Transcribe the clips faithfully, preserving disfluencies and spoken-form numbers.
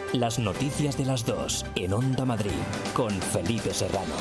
Las noticias de las dos en Onda Madrid con Felipe Serrano.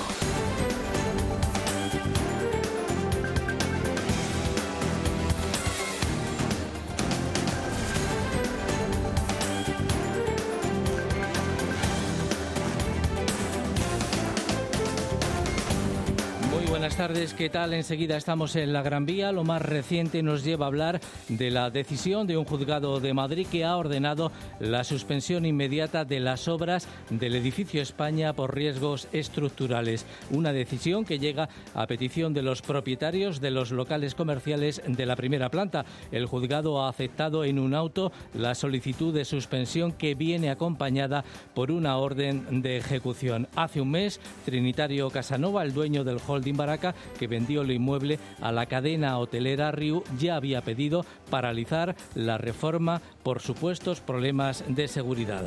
Buenas tardes, ¿qué tal? Enseguida estamos en la Gran Vía. Lo más reciente nos lleva a hablar de la decisión de un juzgado de Madrid que ha ordenado la suspensión inmediata de las obras del edificio España por riesgos estructurales. Una decisión que llega a petición de los propietarios de los locales comerciales de la primera planta. El juzgado ha aceptado en un auto la solicitud de suspensión que viene acompañada por una orden de ejecución. Hace un mes, Trinitario Casanova, el dueño del holding Baraca, que vendió el inmueble a la cadena hotelera Riu, ya había pedido paralizar la reforma por supuestos problemas de seguridad.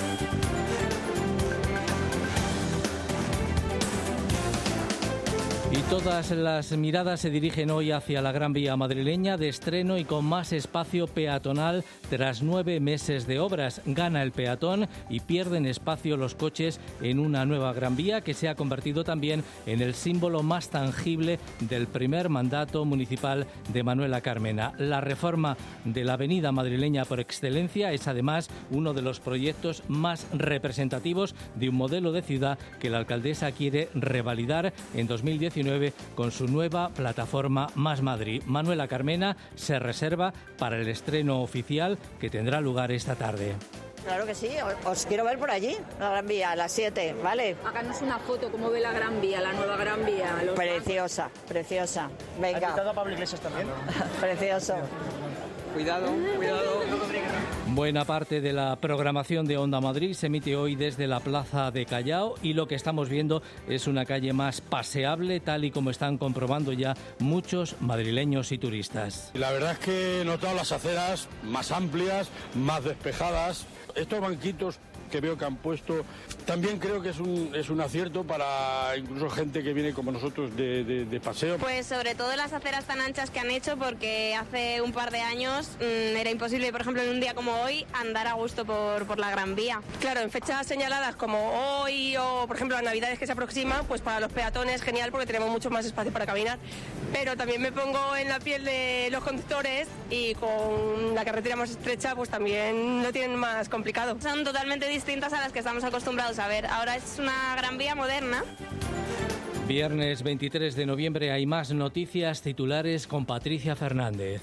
Y todas las miradas se dirigen hoy hacia la Gran Vía madrileña, de estreno y con más espacio peatonal tras nueve meses de obras. Gana el peatón y pierden espacio los coches en una nueva Gran Vía que se ha convertido también en el símbolo más tangible del primer mandato municipal de Manuela Carmena. La reforma de la avenida madrileña por excelencia es además uno de los proyectos más representativos de un modelo de ciudad que la alcaldesa quiere revalidar en dos mil diecinueve con su nueva plataforma Más Madrid. Manuela Carmena se reserva para el estreno oficial que tendrá lugar esta tarde. Claro que sí, os quiero ver por allí, la Gran Vía, a las siete, ¿vale? Háganos una foto, ¿cómo ve la Gran Vía, la nueva Gran Vía? Los preciosa, bancos. Preciosa, venga. ¿Has invitado a Pablo Iglesias también? Precioso. Cuidado, cuidado. Buena parte de la programación de Onda Madrid se emite hoy desde la Plaza de Callao y lo que estamos viendo es una calle más paseable, tal y como están comprobando ya muchos madrileños y turistas. La verdad es que he notado las aceras más amplias, más despejadas. Estos banquitos que veo que han puesto, también creo que es un, es un acierto para incluso gente que viene como nosotros de, de, de paseo. Pues sobre todo las aceras tan anchas que han hecho, porque hace un par de años mmm, era imposible, por ejemplo, en un día como hoy, andar a gusto por, por la Gran Vía. Claro, en fechas señaladas como hoy o, por ejemplo, las Navidades que se aproximan, pues para los peatones genial porque tenemos mucho más espacio para caminar. Pero también me pongo en la piel de los conductores y con la carretera más estrecha, pues también lo tienen más complicado. Son totalmente distintas a las que estamos acostumbrados a ver. Ahora es una Gran Vía moderna. Viernes veintitrés de noviembre hay más noticias titulares con Patricia Fernández.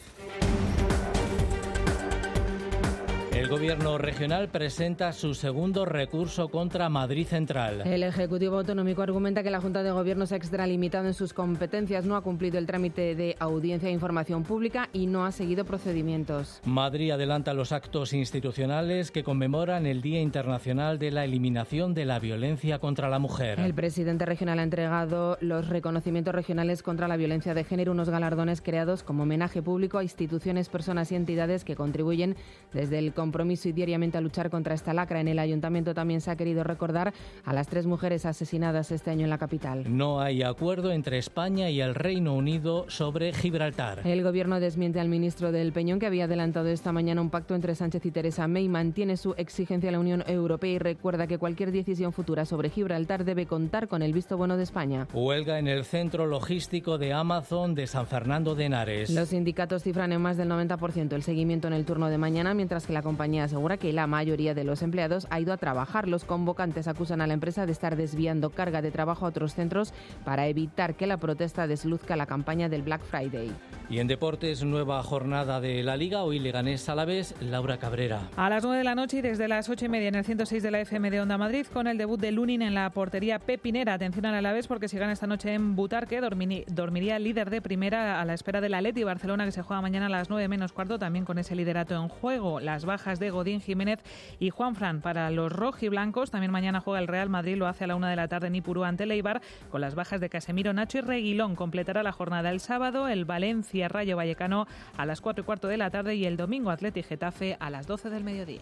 El Gobierno regional presenta su segundo recurso contra Madrid Central. El Ejecutivo Autonómico argumenta que la Junta de Gobierno se ha extralimitado en sus competencias, no ha cumplido el trámite de audiencia e información pública y no ha seguido procedimientos. Madrid adelanta los actos institucionales que conmemoran el Día Internacional de la Eliminación de la Violencia contra la Mujer. El presidente regional ha entregado los reconocimientos regionales contra la violencia de género, unos galardones creados como homenaje público a instituciones, personas y entidades que contribuyen desde el compromiso y diariamente a luchar contra esta lacra. En el ayuntamiento también se ha querido recordar a las tres mujeres asesinadas este año en la capital. No hay acuerdo entre España y el Reino Unido sobre Gibraltar. El Gobierno desmiente al ministro del Peñón, que había adelantado esta mañana un pacto entre Sánchez y Theresa May. Mantiene su exigencia a la Unión Europea y recuerda que cualquier decisión futura sobre Gibraltar debe contar con el visto bueno de España. Huelga en el centro logístico de Amazon de San Fernando de Henares. Los sindicatos cifran en más del noventa por ciento el seguimiento en el turno de mañana, mientras que la compañía asegura que la mayoría de los empleados ha ido a trabajar. Los convocantes acusan a la empresa de estar desviando carga de trabajo a otros centros para evitar que la protesta desluzca la campaña del Black Friday. Y en deportes, nueva jornada de la Liga. Hoy Leganés Alavés, Laura Cabrera. A las nueve de la noche y desde las ocho y media en el ciento seis de la F M de Onda Madrid, con el debut de Lunin en la portería pepinera. Atención al Alavés, porque si gana esta noche en Butarque, dormini, dormiría líder de primera a la espera del Atleti Barcelona, que se juega mañana a las nueve menos cuarto, también con ese liderato en juego. Las bajas de Godín, Jiménez y Juanfran para los rojiblancos. También mañana juega el Real Madrid, lo hace a la una de la tarde en Ipurú ante el Eibar, con las bajas de Casemiro, Nacho y Reguilón. Completará la jornada el sábado el Valencia Rayo Vallecano a las cuatro y cuarto de la tarde y el domingo Atleti Getafe a las doce del mediodía.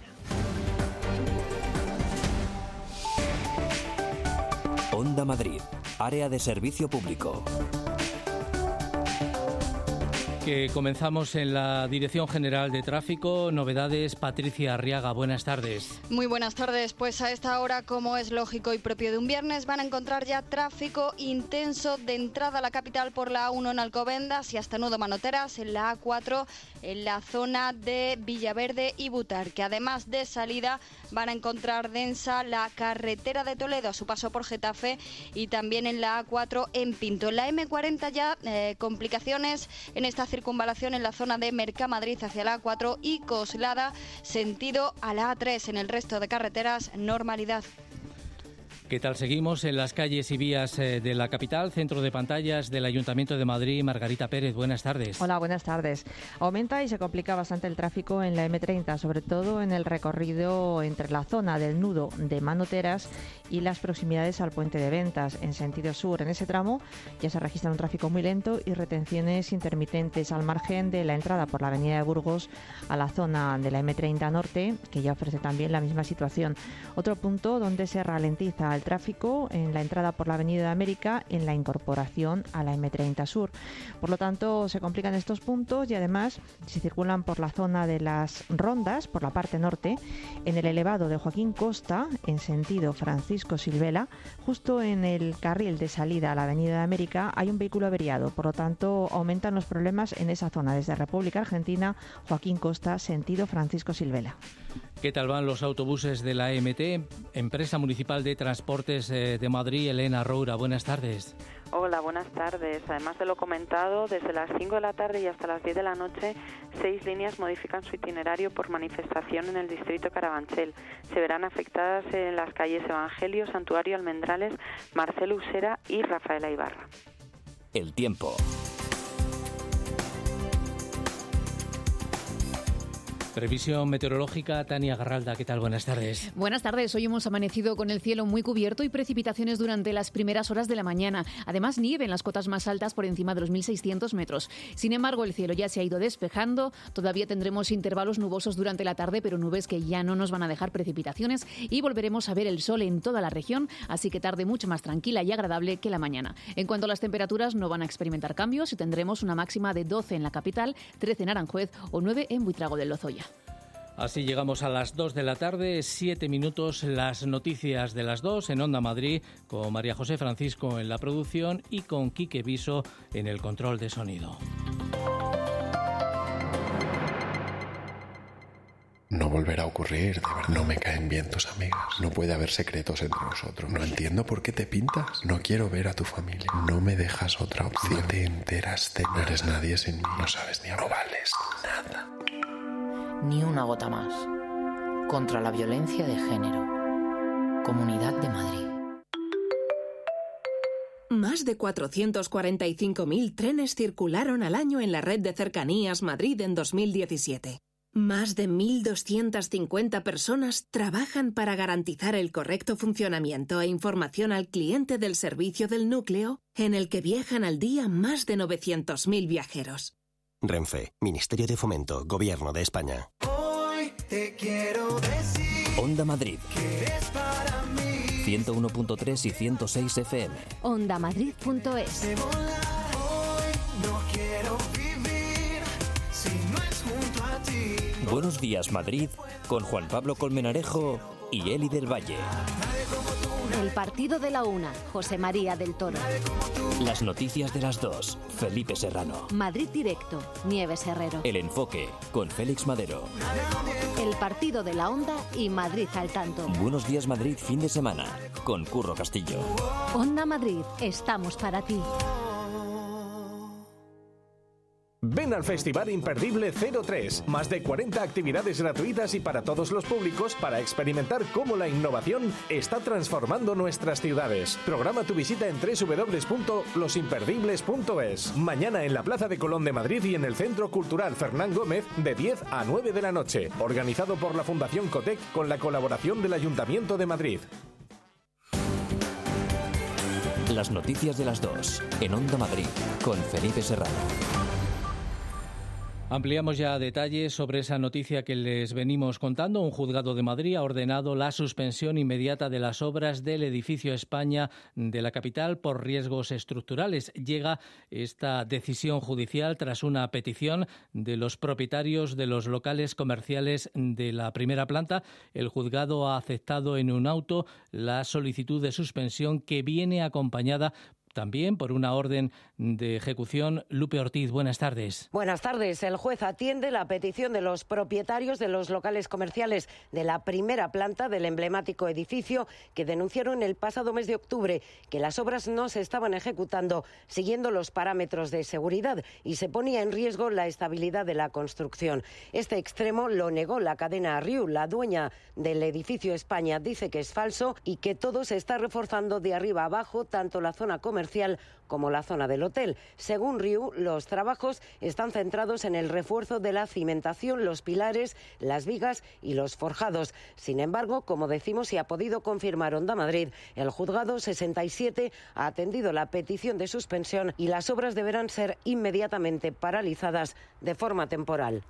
Onda Madrid, área de servicio público. Que comenzamos en la Dirección General de Tráfico. Novedades, Patricia Arriaga, buenas tardes. Muy buenas tardes. Pues a esta hora, como es lógico y propio de un viernes, van a encontrar ya tráfico intenso de entrada a la capital por la A uno en Alcobendas y hasta Nudo Manoteras, en la A cuatro en la zona de Villaverde y Butarque. Además de salida van a encontrar densa la carretera de Toledo a su paso por Getafe y también en la A cuatro en Pinto. En la eme cuarenta ya eh, complicaciones en esta circunvalación en la zona de Mercamadrid hacia la A cuatro y Coslada sentido a la A tres. En el resto de carreteras, normalidad. ¿Qué tal? Seguimos en las calles y vías de la capital, centro de pantallas del Ayuntamiento de Madrid. Margarita Pérez, buenas tardes. Hola, buenas tardes. Aumenta y se complica bastante el tráfico en la eme treinta, sobre todo en el recorrido entre la zona del nudo de Manoteras y las proximidades al puente de Ventas en sentido sur. En ese tramo ya se registra un tráfico muy lento y retenciones intermitentes al margen de la entrada por la avenida de Burgos a la zona de la eme treinta Norte, que ya ofrece también la misma situación. Otro punto donde se ralentiza el tráfico en la entrada por la avenida de América en la incorporación a la eme treinta Sur. Por lo tanto, se complican estos puntos y además, si circulan por la zona de las Rondas, por la parte norte, en el elevado de Joaquín Costa, en sentido Francisco Silvela, justo en el carril de salida a la avenida de América, hay un vehículo averiado. Por lo tanto, aumentan los problemas en esa zona, desde República Argentina, Joaquín Costa, sentido Francisco Silvela. ¿Qué tal van los autobuses de la E M T? Empresa Municipal de Transportes de Madrid, Elena Roura, buenas tardes. Hola, buenas tardes. Además de lo comentado, desde las cinco de la tarde y hasta las diez de la noche, seis líneas modifican su itinerario por manifestación en el distrito Carabanchel. Se verán afectadas en las calles Evangelio, Santuario, Almendrales, Marcelo Usera y Rafaela Ibarra. El tiempo. Previsión meteorológica, Tania Garralda, ¿qué tal? Buenas tardes. Buenas tardes. Hoy hemos amanecido con el cielo muy cubierto y precipitaciones durante las primeras horas de la mañana. Además, nieve en las cotas más altas por encima de los mil seiscientos metros. Sin embargo, el cielo ya se ha ido despejando. Todavía tendremos intervalos nubosos durante la tarde, pero nubes que ya no nos van a dejar precipitaciones y volveremos a ver el sol en toda la región, así que tarde mucho más tranquila y agradable que la mañana. En cuanto a las temperaturas, no van a experimentar cambios y tendremos una máxima de doce en la capital, trece en Aranjuez o nueve en Buitrago del Lozoya. Así llegamos a las dos de la tarde, siete minutos, las noticias de las dos en Onda Madrid, con María José Francisco en la producción y con Quique Viso en el control de sonido. No volverá a ocurrir, de verdad. No me caen bien tus amigas. No puede haber secretos entre nosotros. No entiendo por qué te pintas. No quiero ver a tu familia. No me dejas otra opción. No te enteras de nada. No eres nadie sin mí. No sabes ni hablar. No vales nada. Ni una gota más. Contra la violencia de género. Comunidad de Madrid. Más de cuatrocientos cuarenta y cinco mil trenes circularon al año en la red de cercanías Madrid en dos mil diecisiete. Más de mil doscientas cincuenta personas trabajan para garantizar el correcto funcionamiento e información al cliente del servicio del núcleo, en el que viajan al día más de novecientos mil viajeros. Renfe, Ministerio de Fomento, Gobierno de España. Hoy te quiero decir Onda Madrid. que eres para mí. ciento uno punto tres y ciento seis F M. Ondamadrid punto es. De volar hoy no quiero vivir si no es junto a ti. Buenos días, Madrid, con Juan Pablo Colmenarejo y Eli del Valle. El partido de la una, José María del Toro. Las noticias de las dos, Felipe Serrano. Madrid Directo, Nieves Herrero. El enfoque, con Félix Madero. El partido de la Onda y Madrid al tanto. Buenos días, Madrid, fin de semana, con Curro Castillo. Onda Madrid, estamos para ti. Ven al Festival Imperdible cero tres. Más de cuarenta actividades gratuitas y para todos los públicos para experimentar cómo la innovación está transformando nuestras ciudades. Programa tu visita en doble u doble u doble u punto los imperdibles punto es. Mañana en la Plaza de Colón de Madrid y en el Centro Cultural Fernán Gómez de diez a nueve de la noche. Organizado por la Fundación Cotec con la colaboración del Ayuntamiento de Madrid. Las noticias de las dos, en Onda Madrid, con Felipe Serrano. Ampliamos ya detalles sobre esa noticia que les venimos contando. Un juzgado de Madrid ha ordenado la suspensión inmediata de las obras del edificio España de la capital por riesgos estructurales. Llega esta decisión judicial tras una petición de los propietarios de los locales comerciales de la primera planta. El juzgado ha aceptado en un auto la solicitud de suspensión, que viene acompañada también por una orden de ejecución. Lupe Ortiz, buenas tardes. Buenas tardes. El juez atiende la petición de los propietarios de los locales comerciales de la primera planta del emblemático edificio, que denunciaron el pasado mes de octubre que las obras no se estaban ejecutando siguiendo los parámetros de seguridad y se ponía en riesgo la estabilidad de la construcción. Este extremo lo negó la cadena Riu. La dueña del edificio España dice que es falso y que todo se está reforzando de arriba a abajo, tanto la zona comercial como la zona del hotel. Según Riu, los trabajos están centrados en el refuerzo de la cimentación, los pilares, las vigas y los forjados. Sin embargo, como decimos y ha podido confirmar Onda Madrid, el juzgado sesenta y siete ha atendido la petición de suspensión y las obras deberán ser inmediatamente paralizadas de forma temporal.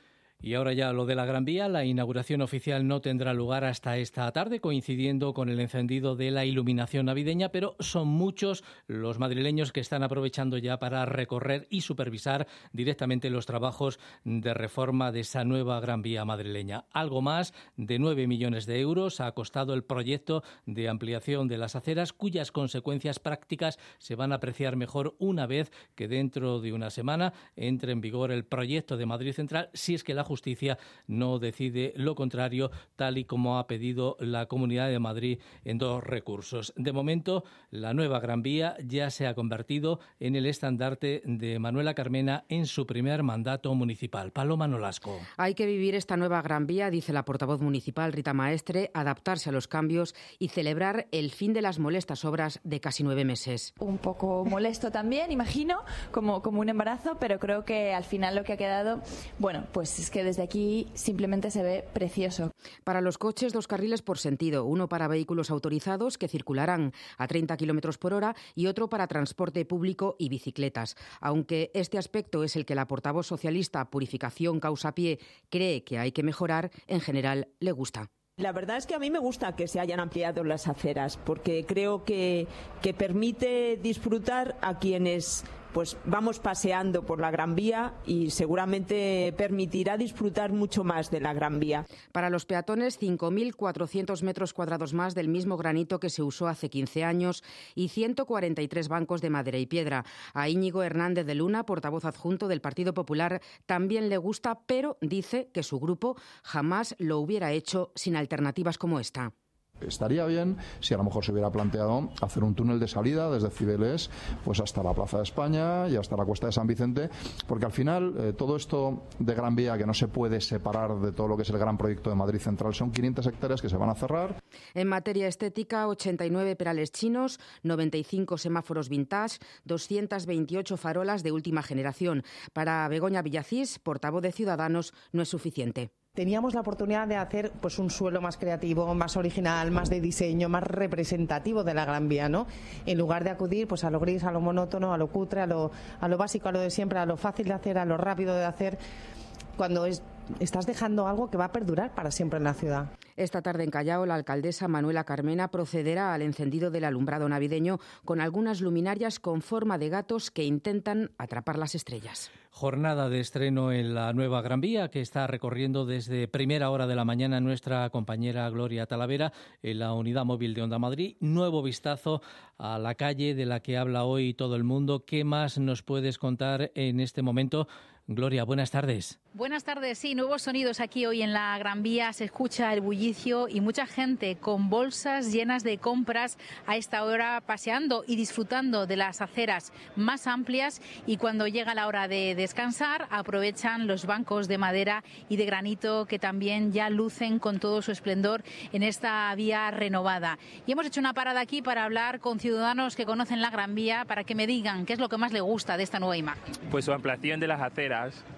Y ahora ya lo de la Gran Vía. La inauguración oficial no tendrá lugar hasta esta tarde, coincidiendo con el encendido de la iluminación navideña, pero son muchos los madrileños que están aprovechando ya para recorrer y supervisar directamente los trabajos de reforma de esa nueva Gran Vía madrileña. Algo más de nueve millones de euros ha costado el proyecto de ampliación de las aceras, cuyas consecuencias prácticas se van a apreciar mejor una vez que dentro de una semana entre en vigor el proyecto de Madrid Central, si es que la Justicia no decide lo contrario, tal y como ha pedido la Comunidad de Madrid en dos recursos. De momento, la nueva Gran Vía ya se ha convertido en el estandarte de Manuela Carmena en su primer mandato municipal. Paloma Nolasco. Hay que vivir esta nueva Gran Vía, dice la portavoz municipal Rita Maestre, adaptarse a los cambios y celebrar el fin de las molestas obras de casi nueve meses. Un poco molesto también, imagino, como, como un embarazo, pero creo que al final lo que ha quedado, bueno, pues es que desde aquí simplemente se ve precioso. Para los coches, dos carriles por sentido, uno para vehículos autorizados que circularán a treinta kilómetros por hora y otro para transporte público y bicicletas. Aunque este aspecto es el que la portavoz socialista Purificación Causapié cree que hay que mejorar, en general le gusta. La verdad es que a mí me gusta que se hayan ampliado las aceras, porque creo que, que permite disfrutar a quienes pues vamos paseando por la Gran Vía y seguramente permitirá disfrutar mucho más de la Gran Vía. Para los peatones, cinco mil cuatrocientos metros cuadrados más del mismo granito que se usó hace quince años y ciento cuarenta y tres bancos de madera y piedra. A Íñigo Hernández de Luna, portavoz adjunto del Partido Popular, también le gusta, pero dice que su grupo jamás lo hubiera hecho sin alternativas como esta. Estaría bien si a lo mejor se hubiera planteado hacer un túnel de salida desde Cibeles pues hasta la Plaza de España y hasta la Cuesta de San Vicente, porque al final eh, todo esto de Gran Vía, que no se puede separar de todo lo que es el gran proyecto de Madrid Central, son quinientas hectáreas que se van a cerrar. En materia estética, ochenta y nueve perales chinos, noventa y cinco semáforos vintage, doscientas veintiocho farolas de última generación. Para Begoña Villacís, portavoz de Ciudadanos, no es suficiente. Teníamos la oportunidad de hacer pues un suelo más creativo, más original, más de diseño, más representativo de la Gran Vía, ¿no? En lugar de acudir pues a lo gris, a lo monótono, a lo cutre, a lo, a lo básico, a lo de siempre, a lo fácil de hacer, a lo rápido de hacer, cuando es, estás dejando algo que va a perdurar para siempre en la ciudad. Esta tarde en Callao, la alcaldesa Manuela Carmena procederá al encendido del alumbrado navideño con algunas luminarias con forma de gatos que intentan atrapar las estrellas. Jornada de estreno en la nueva Gran Vía, que está recorriendo desde primera hora de la mañana nuestra compañera Gloria Talavera en la unidad móvil de Onda Madrid. Nuevo vistazo a la calle de la que habla hoy todo el mundo. ¿Qué más nos puedes contar en este momento? Gloria, buenas tardes. Buenas tardes, sí, nuevos sonidos aquí hoy en la Gran Vía, se escucha el bullicio y mucha gente con bolsas llenas de compras a esta hora paseando y disfrutando de las aceras más amplias, y cuando llega la hora de descansar aprovechan los bancos de madera y de granito que también ya lucen con todo su esplendor en esta vía renovada. Y hemos hecho una parada aquí para hablar con ciudadanos que conocen la Gran Vía para que me digan qué es lo que más les gusta de esta nueva imagen. Pues su ampliación de las aceras.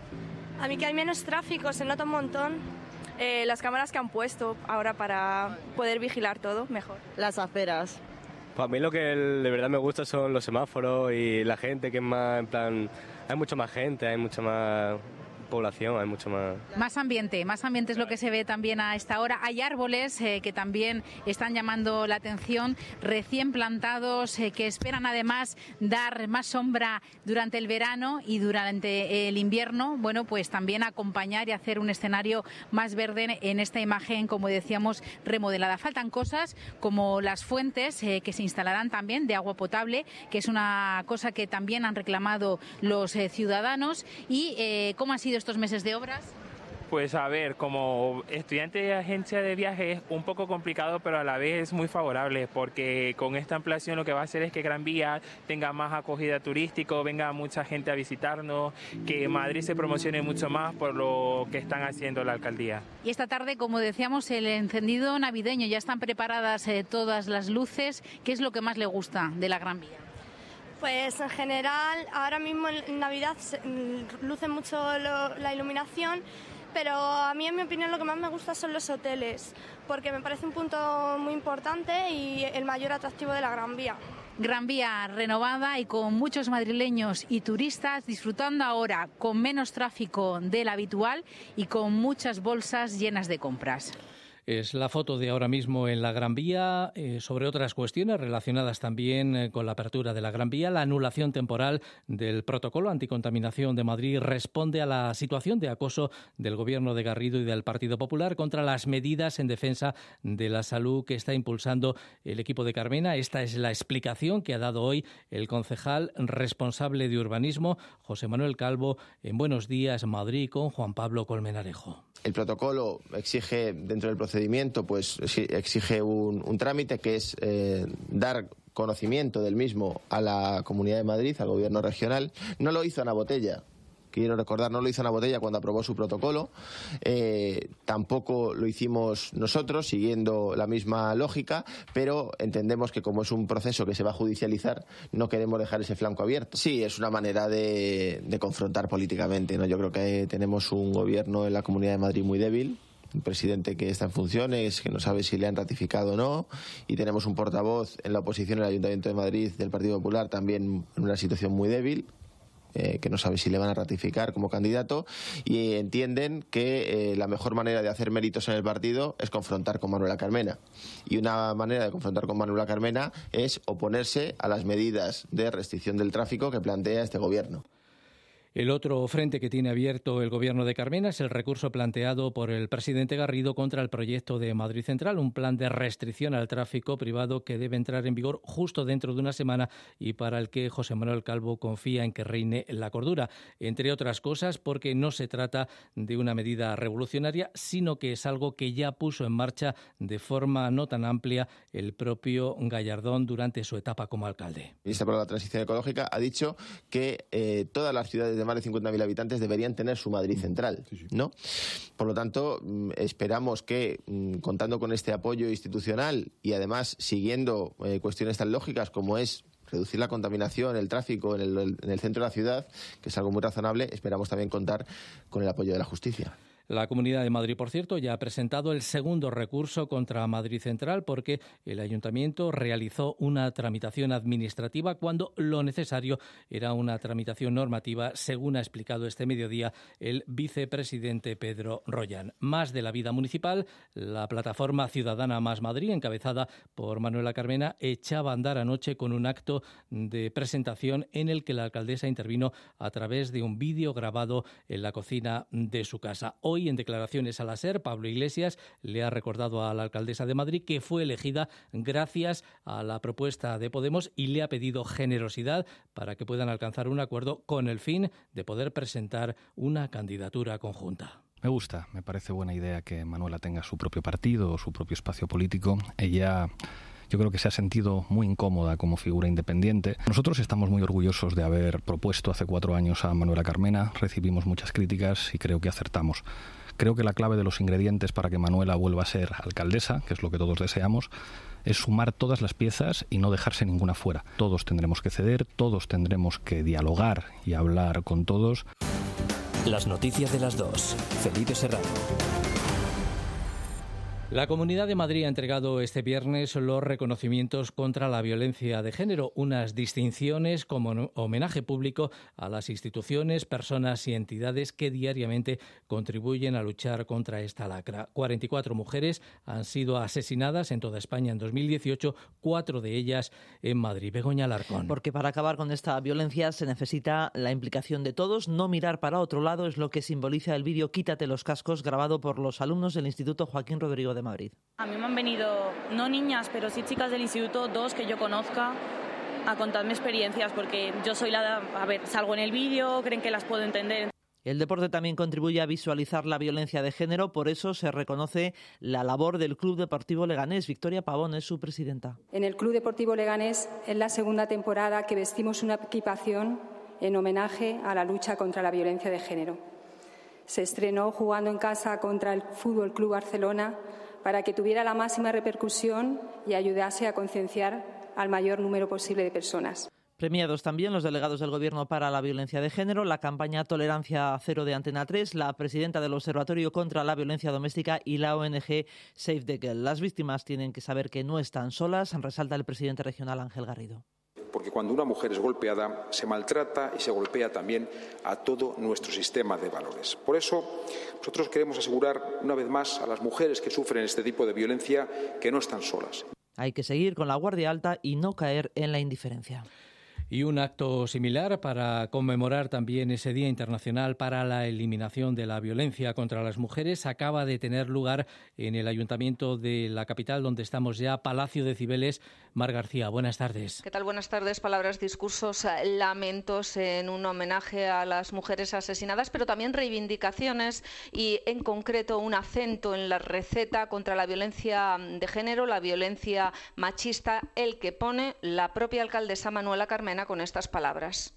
A mí que hay menos tráfico, se nota un montón. Eh, las cámaras que han puesto ahora para poder vigilar todo mejor. Las aceras. Pues a mí lo que de verdad me gusta son los semáforos y la gente, que es más, en plan, hay mucha más gente, hay mucha más población, hay mucho más... Más ambiente, más ambiente es lo que se ve también a esta hora. Hay árboles eh, que también están llamando la atención, recién plantados, eh, que esperan además dar más sombra durante el verano y durante el invierno. Bueno, pues también acompañar y hacer un escenario más verde en esta imagen, como decíamos, remodelada. Faltan cosas como las fuentes eh, que se instalarán también de agua potable, que es una cosa que también han reclamado los eh, ciudadanos. Y eh, ¿cómo han sido estos meses de obras? Pues a ver, como estudiante de agencia de viajes es un poco complicado, pero a la vez es muy favorable, porque con esta ampliación lo que va a hacer es que Gran Vía tenga más acogida turístico, venga mucha gente a visitarnos, que Madrid se promocione mucho más por lo que están haciendo la alcaldía. Y esta tarde, como decíamos, el encendido navideño, ya están preparadas eh, todas las luces. ¿Qué es lo que más le gusta de la Gran Vía? Pues en general, ahora mismo en Navidad se, luce mucho lo, la iluminación, pero a mí, en mi opinión, lo que más me gusta son los hoteles, porque me parece un punto muy importante y el mayor atractivo de la Gran Vía. Gran Vía renovada y con muchos madrileños y turistas disfrutando ahora con menos tráfico del habitual y con muchas bolsas llenas de compras. Es la foto de ahora mismo en la Gran Vía. Eh, sobre otras cuestiones relacionadas también eh, con la apertura de la Gran Vía, la anulación temporal del protocolo anticontaminación de Madrid responde a la situación de acoso del Gobierno de Garrido y del Partido Popular contra las medidas en defensa de la salud que está impulsando el equipo de Carmena. Esta es la explicación que ha dado hoy el concejal responsable de urbanismo, José Manuel Calvo, en Buenos Días Madrid con Juan Pablo Colmenarejo. El protocolo exige, dentro del procedimiento, pues exige un, un trámite que es eh, dar conocimiento del mismo a la Comunidad de Madrid, al Gobierno regional. No lo hizo Ana Botella. Quiero recordar, no lo hizo Ana Botella cuando aprobó su protocolo, eh, tampoco lo hicimos nosotros, siguiendo la misma lógica, pero entendemos que como es un proceso que se va a judicializar, no queremos dejar ese flanco abierto. Sí, es una manera de, de confrontar políticamente, ¿no? Yo creo que tenemos un gobierno en la Comunidad de Madrid muy débil, un presidente que está en funciones, que no sabe si le han ratificado o no, y tenemos un portavoz en la oposición en el Ayuntamiento de Madrid del Partido Popular también en una situación muy débil, Eh, que no sabe si le van a ratificar como candidato, y entienden que eh, la mejor manera de hacer méritos en el partido es confrontar con Manuela Carmena. Y una manera de confrontar con Manuela Carmena es oponerse a las medidas de restricción del tráfico que plantea este gobierno. El otro frente que tiene abierto el Gobierno de Carmena es el recurso planteado por el presidente Garrido contra el proyecto de Madrid Central, un plan de restricción al tráfico privado que debe entrar en vigor justo dentro de una semana y para el que José Manuel Calvo confía en que reine la cordura. Entre otras cosas, porque no se trata de una medida revolucionaria, sino que es algo que ya puso en marcha de forma no tan amplia el propio Gallardón durante su etapa como alcalde. El ministro para la Transición Ecológica ha dicho que eh, todas las ciudades de más de cincuenta mil habitantes deberían tener su Madrid Central, ¿no? Por lo tanto, esperamos que, contando con este apoyo institucional y además siguiendo eh, cuestiones tan lógicas como es reducir la contaminación, el tráfico en el, en el centro de la ciudad, que es algo muy razonable, esperamos también contar con el apoyo de la justicia. La Comunidad de Madrid, por cierto, ya ha presentado el segundo recurso contra Madrid Central porque el Ayuntamiento realizó una tramitación administrativa cuando lo necesario era una tramitación normativa, según ha explicado este mediodía el vicepresidente Pedro Royan. Más de la vida municipal, la plataforma Ciudadana Más Madrid, encabezada por Manuela Carmena, echaba a andar anoche con un acto de presentación en el que la alcaldesa intervino a través de un vídeo grabado en la cocina de su casa. Hoy Hoy, en declaraciones a la SER, Pablo Iglesias le ha recordado a la alcaldesa de Madrid que fue elegida gracias a la propuesta de Podemos y le ha pedido generosidad para que puedan alcanzar un acuerdo con el fin de poder presentar una candidatura conjunta. Me gusta, me parece buena idea que Manuela tenga su propio partido o su propio espacio político. Ella... Yo creo que se ha sentido muy incómoda como figura independiente. Nosotros estamos muy orgullosos de haber propuesto hace cuatro años a Manuela Carmena. Recibimos muchas críticas y creo que acertamos. Creo que la clave de los ingredientes para que Manuela vuelva a ser alcaldesa, que es lo que todos deseamos, es sumar todas las piezas y no dejarse ninguna fuera. Todos tendremos que ceder, todos tendremos que dialogar y hablar con todos. Las noticias de las dos. Felipe Serrano. La Comunidad de Madrid ha entregado este viernes los reconocimientos contra la violencia de género, unas distinciones como homenaje público a las instituciones, personas y entidades que diariamente contribuyen a luchar contra esta lacra. cuarenta y cuatro mujeres han sido asesinadas en toda España en dos mil dieciocho, cuatro de ellas en Madrid. Begoña Alarcón. Porque para acabar con esta violencia se necesita la implicación de todos. No mirar para otro lado es lo que simboliza el vídeo Quítate los cascos, grabado por los alumnos del Instituto Joaquín Rodrigo de Madrid. A mí me han venido, no niñas, pero sí chicas del instituto, dos que yo conozca, a contarme experiencias, porque yo soy la... A ver, salgo en el vídeo, creen que las puedo entender. El deporte también contribuye a visualizar la violencia de género, por eso se reconoce la labor del Club Deportivo Leganés. Victoria Pavón es su presidenta. En el Club Deportivo Leganés es la segunda temporada que vestimos una equipación en homenaje a la lucha contra la violencia de género. Se estrenó jugando en casa contra el Fútbol Club Barcelona para que tuviera la máxima repercusión y ayudase a concienciar al mayor número posible de personas. Premiados también los delegados del Gobierno para la violencia de género, la campaña Tolerancia Cero de Antena tres, la presidenta del Observatorio contra la Violencia Doméstica y la O N G Save the Girl. Las víctimas tienen que saber que no están solas, resalta el presidente regional Ángel Garrido. Porque cuando una mujer es golpeada, se maltrata y se golpea también a todo nuestro sistema de valores. Por eso, nosotros queremos asegurar una vez más a las mujeres que sufren este tipo de violencia que no están solas. Hay que seguir con la guardia alta y no caer en la indiferencia. Y un acto similar para conmemorar también ese Día Internacional para la Eliminación de la Violencia contra las Mujeres acaba de tener lugar en el Ayuntamiento de la capital, donde estamos ya, Palacio de Cibeles. Mar García, buenas tardes. ¿Qué tal? Buenas tardes. Palabras, discursos, lamentos en un homenaje a las mujeres asesinadas, pero también reivindicaciones y, en concreto, un acento en la receta contra la violencia de género, la violencia machista, el que pone la propia alcaldesa Manuela Carmena con estas palabras.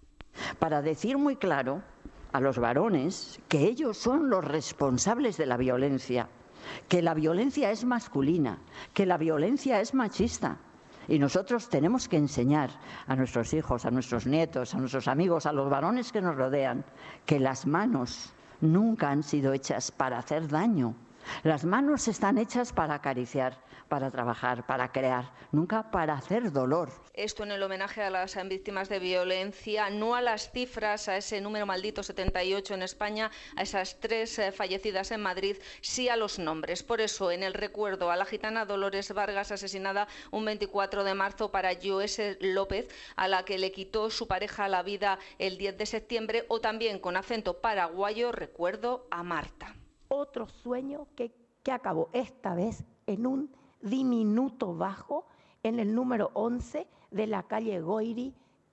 Para decir muy claro a los varones que ellos son los responsables de la violencia, que la violencia es masculina, que la violencia es machista. Y nosotros tenemos que enseñar a nuestros hijos, a nuestros nietos, a nuestros amigos, a los varones que nos rodean, que las manos nunca han sido hechas para hacer daño. Las manos están hechas para acariciar, para trabajar, para crear, nunca para hacer dolor. Esto en el homenaje a las víctimas de violencia, no a las cifras, a ese número maldito setenta y ocho en España, a esas tres eh, fallecidas en Madrid, sí a los nombres. Por eso, en el recuerdo a la gitana Dolores Vargas, asesinada un veinticuatro de marzo, para Joyce López, a la que le quitó su pareja la vida el diez de septiembre, o también con acento paraguayo, recuerdo a Marta. Otro sueño que, que acabó esta vez en un diminuto bajo en el número once de la calle Goiri,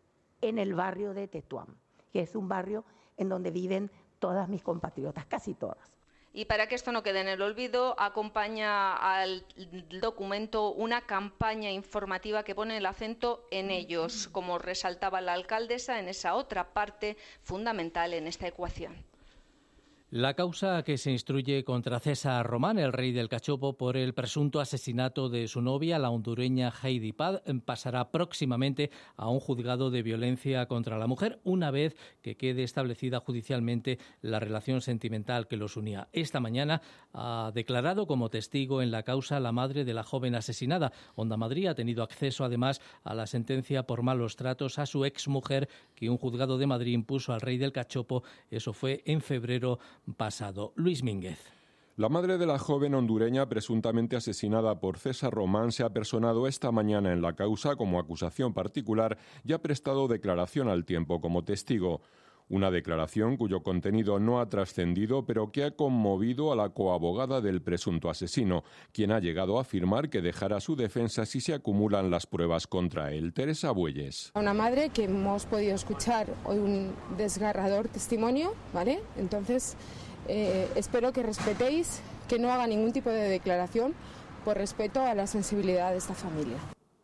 en el barrio de Tetuán, que es un barrio en donde viven todas mis compatriotas, casi todas. Y para que esto no quede en el olvido, acompaña al documento una campaña informativa que pone el acento en ellos, como resaltaba la alcaldesa en esa otra parte fundamental en esta ecuación. La causa que se instruye contra César Román, el rey del cachopo, por el presunto asesinato de su novia, la hondureña Heidi Paz, pasará próximamente a un juzgado de violencia contra la mujer, una vez que quede establecida judicialmente la relación sentimental que los unía. Esta mañana ha declarado como testigo en la causa la madre de la joven asesinada. Onda Madrid ha tenido acceso además a la sentencia por malos tratos a su exmujer, que un juzgado de Madrid impuso al rey del cachopo. Eso fue en febrero pasado. Luis Mínguez. La madre de la joven hondureña presuntamente asesinada por César Román se ha personado esta mañana en la causa como acusación particular y ha prestado declaración al tiempo como testigo. Una declaración cuyo contenido no ha trascendido, pero que ha conmovido a la coabogada del presunto asesino, quien ha llegado a afirmar que dejará su defensa si se acumulan las pruebas contra él. Teresa Buelles. Una madre que hemos podido escuchar hoy un desgarrador testimonio, ¿vale? Entonces, eh, espero que respetéis, que no haga ningún tipo de declaración por respeto a la sensibilidad de esta familia.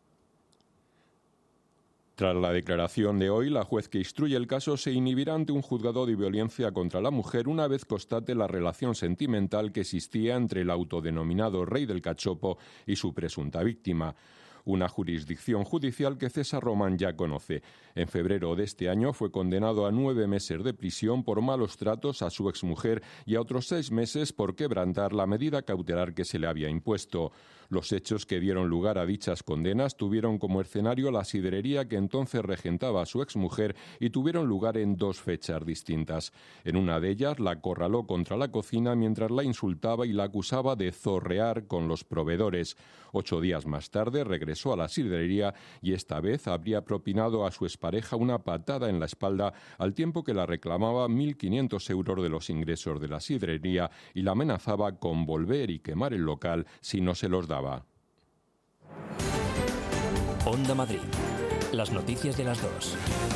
Tras la declaración de hoy, la juez que instruye el caso se inhibirá ante un juzgado de violencia contra la mujer una vez constate la relación sentimental que existía entre el autodenominado rey del cachopo y su presunta víctima. una jurisdicción judicial que César Román ya conoce. En febrero de este año fue condenado a nueve meses de prisión por malos tratos a su exmujer y a otros seis meses por quebrantar la medida cautelar que se le había impuesto. Los hechos que dieron lugar a dichas condenas tuvieron como escenario la sidrería que entonces regentaba a su exmujer y tuvieron lugar en dos fechas distintas. En una de ellas la acorraló contra la cocina mientras la insultaba y la acusaba de zorrear con los proveedores. Ocho días más tarde regresó a la sidrería y esta vez habría propinado a su expareja una patada en la espalda al tiempo que la reclamaba mil quinientos euros de los ingresos de la sidrería y la amenazaba con volver y quemar el local si no se los daba. Onda Madrid. Las noticias de las dos.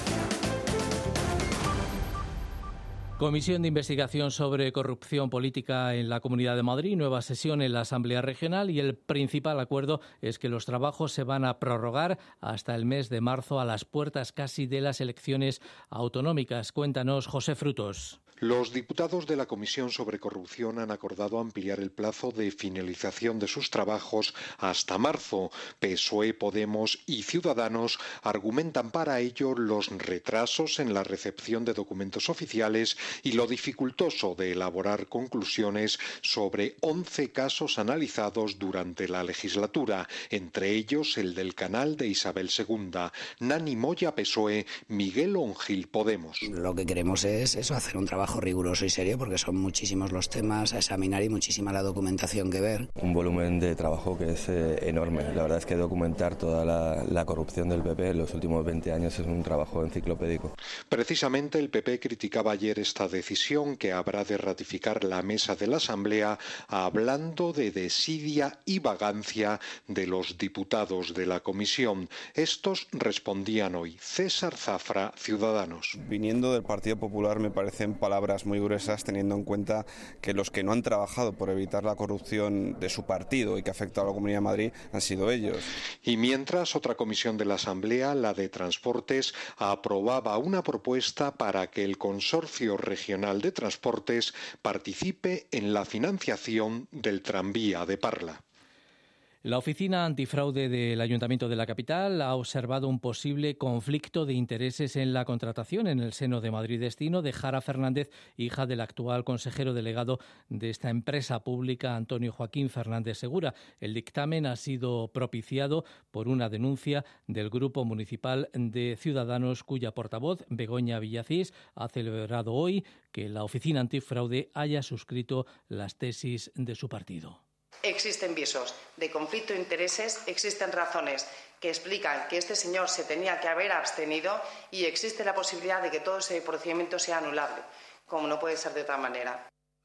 Comisión de investigación sobre corrupción política en la Comunidad de Madrid, nueva sesión en la Asamblea Regional y el principal acuerdo es que los trabajos se van a prorrogar hasta el mes de marzo a las puertas casi de las elecciones autonómicas. Cuéntanos, José Frutos. Los diputados de la Comisión sobre Corrupción han acordado ampliar el plazo de finalización de sus trabajos hasta marzo. P S O E, Podemos y Ciudadanos argumentan para ello los retrasos en la recepción de documentos oficiales y lo dificultoso de elaborar conclusiones sobre once casos analizados durante la legislatura, entre ellos el del canal de Isabel segunda. Nani Moya, P S O E, Miguel Ongil, Podemos. Lo que queremos es eso, hacer un trabajo riguroso y serio porque son muchísimos los temas a examinar y muchísima la documentación que ver. Un volumen de trabajo que es eh, enorme. La verdad es que documentar toda la, la corrupción del P P en los últimos veinte años es un trabajo enciclopédico. Precisamente el P P criticaba ayer esta decisión que habrá de ratificar la mesa de la Asamblea, hablando de desidia y vagancia de los diputados de la Comisión. Estos respondían hoy. César Zafra, Ciudadanos. Viniendo del Partido Popular me parecen palabras muy gruesas, teniendo en cuenta que los que no han trabajado por evitar la corrupción de su partido y que afecta a la Comunidad de Madrid han sido ellos. Y mientras, otra comisión de la Asamblea, la de Transportes, aprobaba una propuesta para que el Consorcio Regional de Transportes participe en la financiación del tranvía de Parla. La Oficina Antifraude del Ayuntamiento de la capital ha observado un posible conflicto de intereses en la contratación en el seno de Madrid Destino de Jara Fernández, hija del actual consejero delegado de esta empresa pública, Antonio Joaquín Fernández Segura. El dictamen ha sido propiciado por una denuncia del Grupo Municipal de Ciudadanos, cuya portavoz, Begoña Villacís, ha celebrado hoy que la Oficina Antifraude haya suscrito las tesis de su partido. Existen visos de conflicto de intereses, existen razones que explican que este señor se tenía que haber abstenido y existe la posibilidad de que todo ese procedimiento sea anulable, como no puede ser de otra manera.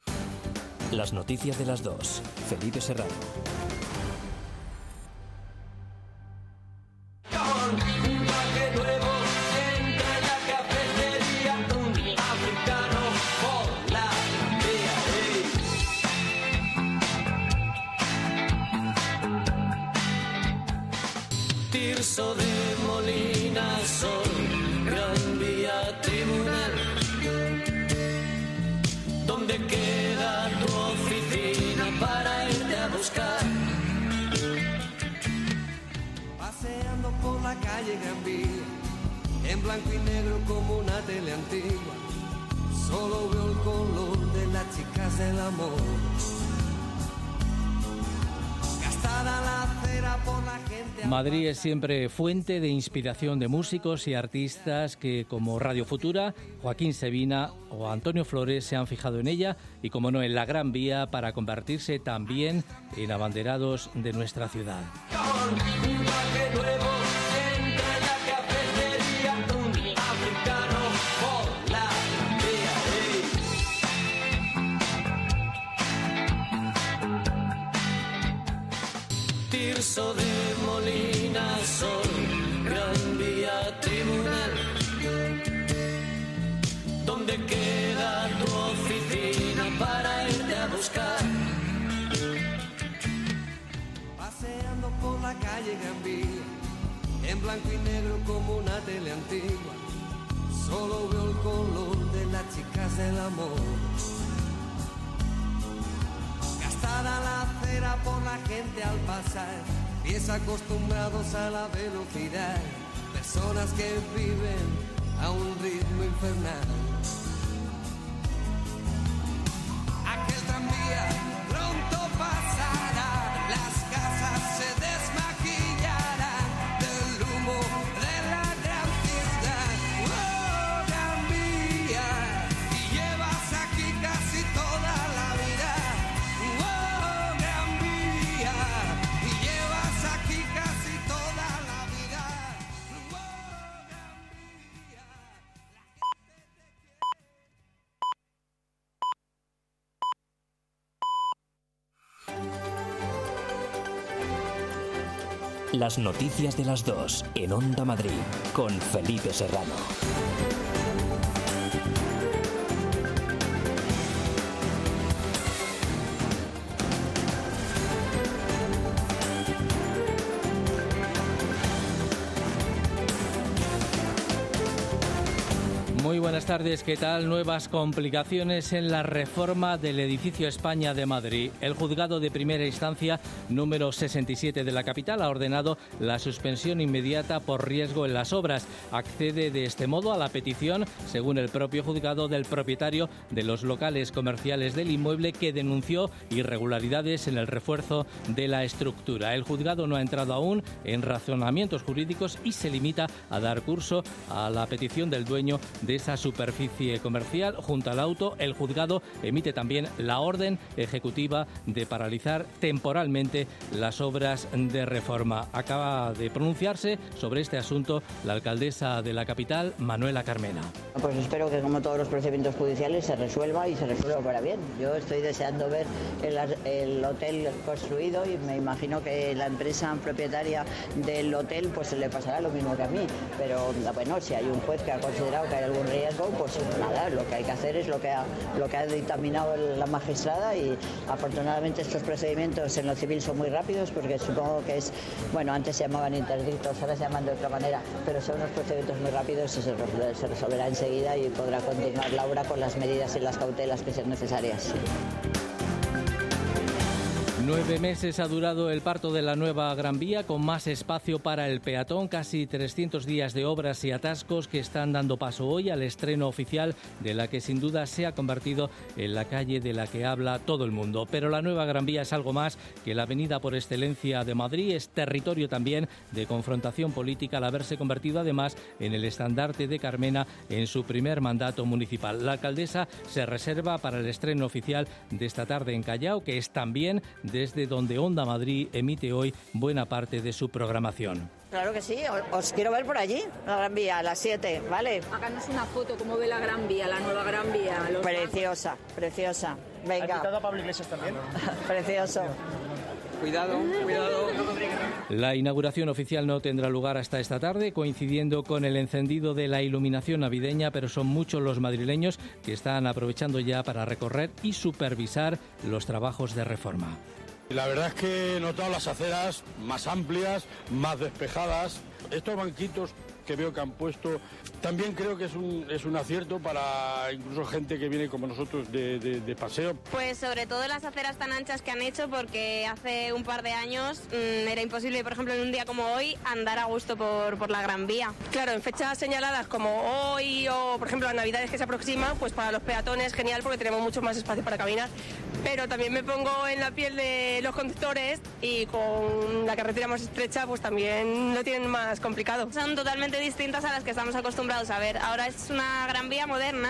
Las noticias de las dos. Felipe Serrano. Tirso de Molina, Sol, Gran Vía, Tribunal. ¿Dónde queda tu oficina para irte a buscar? Paseando por la calle Gran Vía, en blanco y negro como una tele antigua, solo veo el color de las chicas del amor. Madrid es siempre fuente de inspiración de músicos y artistas que, como Radio Futura, Joaquín Sabina o Antonio Flores, se han fijado en ella y, como no, en la Gran Vía para convertirse también en abanderados de nuestra ciudad. Tirso de Molina, Sol, Gran Vía, Tribunal. ¿Dónde queda tu oficina para irte a buscar? Paseando por la calle Gran Vía, en blanco y negro como una tele antigua, solo veo el color de las chicas del amor. Gastada la acera por la gente al pasar, pies acostumbrados a la velocidad, personas que viven a un ritmo infernal. Aquel tranvía pronto pasará, las casas se desmaquillarán del humo de la gran ciudad. ¡Oh, Gran Vía! Y llevas aquí casi toda la vida. ¡Oh, Gran Vía! Y llevas aquí casi toda la vida. Las noticias de las dos en Onda Madrid con Felipe Serrano. Muy buenas tardes, ¿qué tal? Nuevas complicaciones en la reforma del edificio España de Madrid. El juzgado de primera instancia número sesenta y siete de la capital ha ordenado la suspensión inmediata por riesgo en las obras. Accede de este modo a la petición, según el propio juzgado, del propietario de los locales comerciales del inmueble, que denunció irregularidades en el refuerzo de la estructura. El juzgado no ha entrado aún en razonamientos jurídicos y se limita a dar curso a la petición del dueño de esa superficie comercial. Junto al auto, el juzgado emite también la orden ejecutiva de paralizar temporalmente las obras de reforma. Acaba de pronunciarse sobre este asunto la alcaldesa de la capital, Manuela Carmena. Pues espero que, como todos los procedimientos judiciales, se resuelva y se resuelva para bien. Yo estoy deseando ver el, el hotel construido y me imagino que la empresa propietaria del hotel pues le pasará lo mismo que a mí. Pero bueno, si hay un juez que ha considerado que hay algún riesgo, pues nada, lo que hay que hacer es lo que ha, lo que ha dictaminado la magistrada, y afortunadamente estos procedimientos en lo civil son muy rápidos, porque supongo que es, bueno, antes se llamaban interdictos, ahora se llaman de otra manera, pero son unos procedimientos muy rápidos y se, se resolverá enseguida y podrá continuar la obra con las medidas y las cautelas que sean necesarias. Nueve meses ha durado el parto de la nueva Gran Vía, con más espacio para el peatón, casi trescientos días de obras y atascos que están dando paso hoy al estreno oficial de la que sin duda se ha convertido en la calle de la que habla todo el mundo. Pero la nueva Gran Vía es algo más que la avenida por excelencia de Madrid, es territorio también de confrontación política al haberse convertido además en el estandarte de Carmena en su primer mandato municipal. La alcaldesa se reserva para el estreno oficial de esta tarde en Callao, que es también desde donde Onda Madrid emite hoy buena parte de su programación. Claro que sí, os quiero ver por allí, la Gran Vía, a las siete, ¿vale? Háganos una foto, ¿cómo ve la Gran Vía, la nueva Gran Vía? Los preciosa, bancos. Preciosa. Venga. ¿Ha invitado a Pablo Iglesias también? Precioso. Cuidado, cuidado. La inauguración oficial no tendrá lugar hasta esta tarde, coincidiendo con el encendido de la iluminación navideña, pero son muchos los madrileños que están aprovechando ya para recorrer y supervisar los trabajos de reforma. La verdad es que he notado las aceras más amplias, más despejadas. Estos banquitos que veo que han puesto, también creo que es un, es un acierto para incluso gente que viene como nosotros de, de, de paseo. Pues sobre todo las aceras tan anchas que han hecho, porque hace un par de años mmm, era imposible, por ejemplo, en un día como hoy, andar a gusto por, por la Gran Vía. Claro, en fechas señaladas como hoy o, por ejemplo, las Navidades que se aproximan, pues para los peatones genial, porque tenemos mucho más espacio para caminar. Pero también me pongo en la piel de los conductores y con la carretera más estrecha, pues también lo tienen más complicado. Son totalmente distintas a las que estamos acostumbrados a ver. Ahora es una Gran Vía moderna.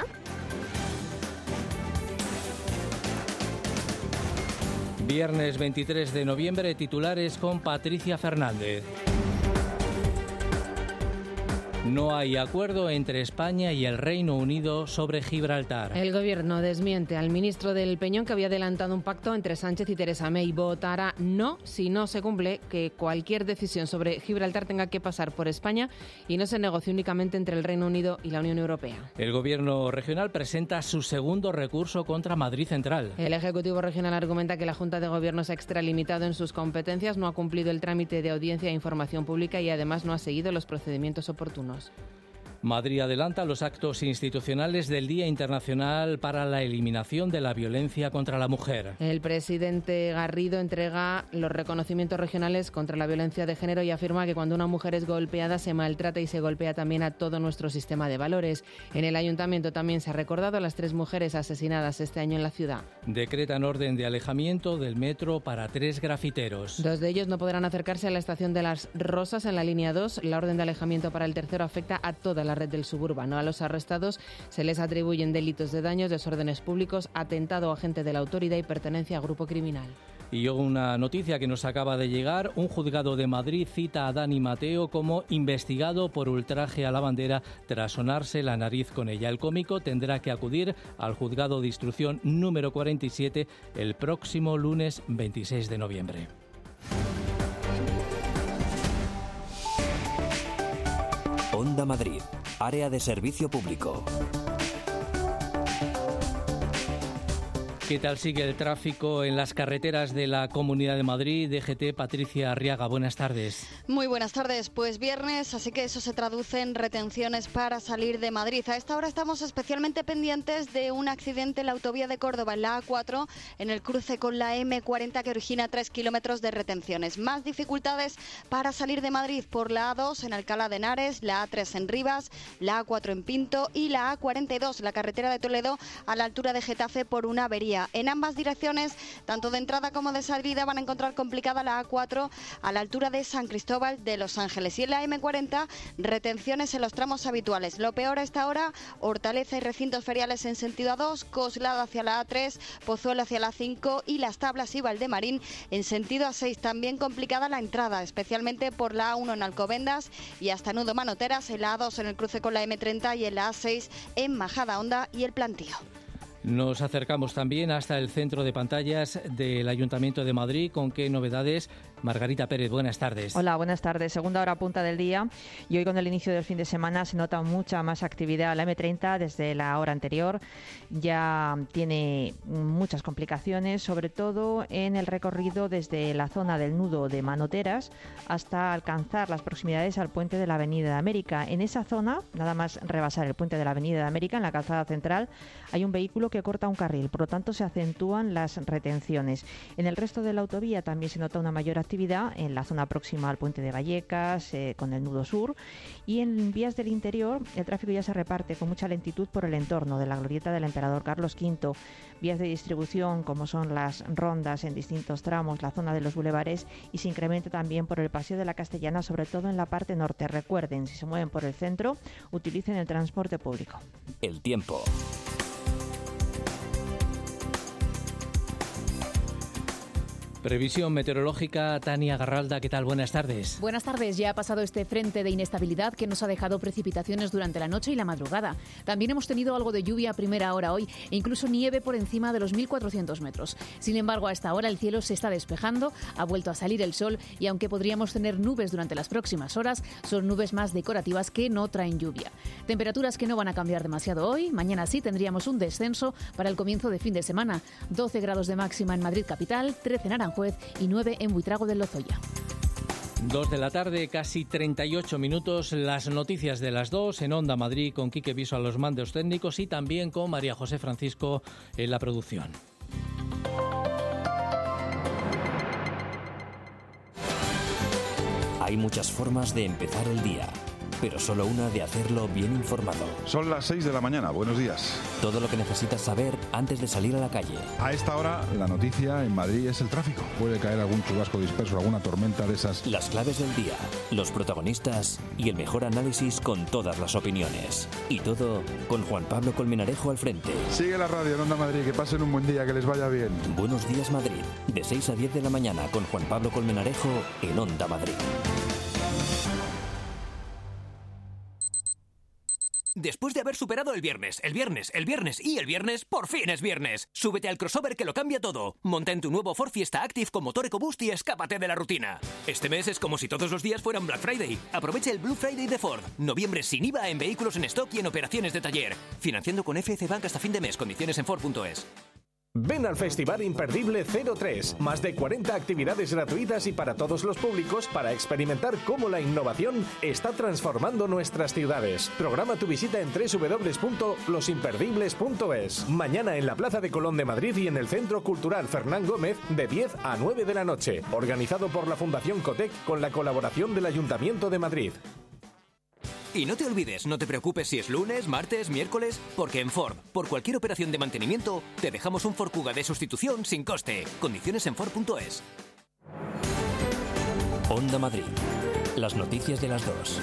Viernes veintitrés de noviembre, titulares con Patricia Fernández. No hay acuerdo entre España y el Reino Unido sobre Gibraltar. El Gobierno desmiente al ministro del Peñón, que había adelantado un pacto entre Sánchez y Theresa May. Votará no si no se cumple que cualquier decisión sobre Gibraltar tenga que pasar por España y no se negocie únicamente entre el Reino Unido y la Unión Europea. El Gobierno regional presenta su segundo recurso contra Madrid Central. El Ejecutivo regional argumenta que la Junta de Gobierno se ha extralimitado en sus competencias, no ha cumplido el trámite de audiencia e información pública y además no ha seguido los procedimientos oportunos. Madrid adelanta los actos institucionales del Día Internacional para la Eliminación de la Violencia contra la Mujer. El presidente Garrido entrega los reconocimientos regionales contra la violencia de género y afirma que cuando una mujer es golpeada se maltrata y se golpea también a todo nuestro sistema de valores. En el ayuntamiento también se ha recordado a las tres mujeres asesinadas este año en la ciudad. Decretan orden de alejamiento del metro para tres grafiteros. Dos de ellos no podrán acercarse a la estación de Las Rosas en la línea dos. La orden de alejamiento para el tercero afecta a toda la red del suburbano. A los arrestados se les atribuyen delitos de daños, desórdenes públicos, atentado a agente de la autoridad y pertenencia a grupo criminal. Y una noticia que nos acaba de llegar. Un juzgado de Madrid cita a Dani Mateo como investigado por ultraje a la bandera tras sonarse la nariz con ella. El cómico tendrá que acudir al juzgado de instrucción número cuarenta y siete el próximo lunes veintiséis de noviembre. Onda Madrid, área de servicio público. ¿Qué tal sigue el tráfico en las carreteras de la Comunidad de Madrid? D G T, Patricia Arriaga, buenas tardes. Muy buenas tardes, pues viernes, así que eso se traduce en retenciones para salir de Madrid. A esta hora estamos especialmente pendientes de un accidente en la autovía de Córdoba, en la A cuatro, en el cruce con la eme cuarenta, que origina tres kilómetros de retenciones. Más dificultades para salir de Madrid por la A dos en Alcalá de Henares, la A tres en Rivas, la A cuatro en Pinto y la A cuarenta y dos, la carretera de Toledo, a la altura de Getafe por una avería. En ambas direcciones, tanto de entrada como de salida, van a encontrar complicada la A cuatro a la altura de San Cristóbal de Los Ángeles. Y en la eme cuarenta, retenciones en los tramos habituales. Lo peor a esta hora, Hortaleza y recintos feriales en sentido A dos, Coslada hacia la A tres, Pozuelo hacia la A cinco y Las Tablas y Valdemarín en sentido A seis. También complicada la entrada, especialmente por la A uno en Alcobendas y hasta Nudo Manoteras, en la A dos en el cruce con la eme treinta y en la A seis en Majadahonda y El Plantío. Nos acercamos también hasta el centro de pantallas del Ayuntamiento de Madrid. ¿Con qué novedades? Margarita Pérez, buenas tardes. Hola, buenas tardes. Segunda hora punta del día y hoy con el inicio del fin de semana se nota mucha más actividad. La eme treinta desde la hora anterior ya tiene muchas complicaciones, sobre todo en el recorrido desde la zona del nudo de Manoteras hasta alcanzar las proximidades al puente de la Avenida de América. En esa zona, nada más rebasar el puente de la Avenida de América, en la calzada central, hay un vehículo que corta un carril, por lo tanto se acentúan las retenciones. En el resto de la autovía también se nota una mayor actividad en la zona próxima al puente de Vallecas, eh, con el nudo sur, y en vías del interior el tráfico ya se reparte con mucha lentitud por el entorno de la glorieta del Emperador Carlos quinto, vías de distribución como son las rondas en distintos tramos, la zona de los bulevares, y se incrementa también por el Paseo de la Castellana, sobre todo en la parte norte. Recuerden, si se mueven por el centro, utilicen el transporte público. El tiempo. Previsión meteorológica, Tania Garralda, ¿qué tal? Buenas tardes. Buenas tardes. Ya ha pasado este frente de inestabilidad que nos ha dejado precipitaciones durante la noche y la madrugada. También hemos tenido algo de lluvia a primera hora hoy e incluso nieve por encima de los mil cuatrocientos metros. Sin embargo, a esta hora el cielo se está despejando, ha vuelto a salir el sol y aunque podríamos tener nubes durante las próximas horas, son nubes más decorativas que no traen lluvia. Temperaturas que no van a cambiar demasiado hoy. Mañana sí tendríamos un descenso para el comienzo de fin de semana. doce grados de máxima en Madrid capital, trece en Aranjuez y nueve en Buitrago del Lozoya. Dos de la tarde, casi treinta y ocho minutos. Las noticias de las dos en Onda Madrid con Quique Viso a los mandos técnicos y también con María José Francisco en la producción. Hay muchas formas de empezar el día, pero solo una de hacerlo bien informado. Son las seis de la mañana, buenos días. Todo lo que necesitas saber antes de salir a la calle. A esta hora, la noticia en Madrid es el tráfico. Puede caer algún chubasco disperso, alguna tormenta de esas. Las claves del día, los protagonistas y el mejor análisis con todas las opiniones. Y todo con Juan Pablo Colmenarejo al frente. Sigue la radio en Onda Madrid, que pasen un buen día, que les vaya bien. Buenos días Madrid, de seis a diez de la mañana con Juan Pablo Colmenarejo en Onda Madrid. Después de haber superado el viernes, el viernes, el viernes y el viernes, por fin es viernes. Súbete al crossover que lo cambia todo. Monta en tu nuevo Ford Fiesta Active con motor EcoBoost y escápate de la rutina. Este mes es como si todos los días fueran Black Friday. Aprovecha el Blue Friday de Ford. Noviembre sin I V A en vehículos en stock y en operaciones de taller. Financiando con F C Bank hasta fin de mes. Condiciones en Ford punto es. Ven al Festival Imperdible cero tres. Más de cuarenta actividades gratuitas y para todos los públicos para experimentar cómo la innovación está transformando nuestras ciudades. Programa tu visita en doble u doble u doble u punto los imperdibles punto es. Mañana en la Plaza de Colón de Madrid y en el Centro Cultural Fernán Gómez de diez a nueve de la noche. Organizado por la Fundación Cotec con la colaboración del Ayuntamiento de Madrid. Y no te olvides, no te preocupes si es lunes, martes, miércoles, porque en Ford, por cualquier operación de mantenimiento, te dejamos un Ford Kuga de sustitución sin coste. Condiciones en Ford punto es. Onda Madrid. Las noticias de las dos.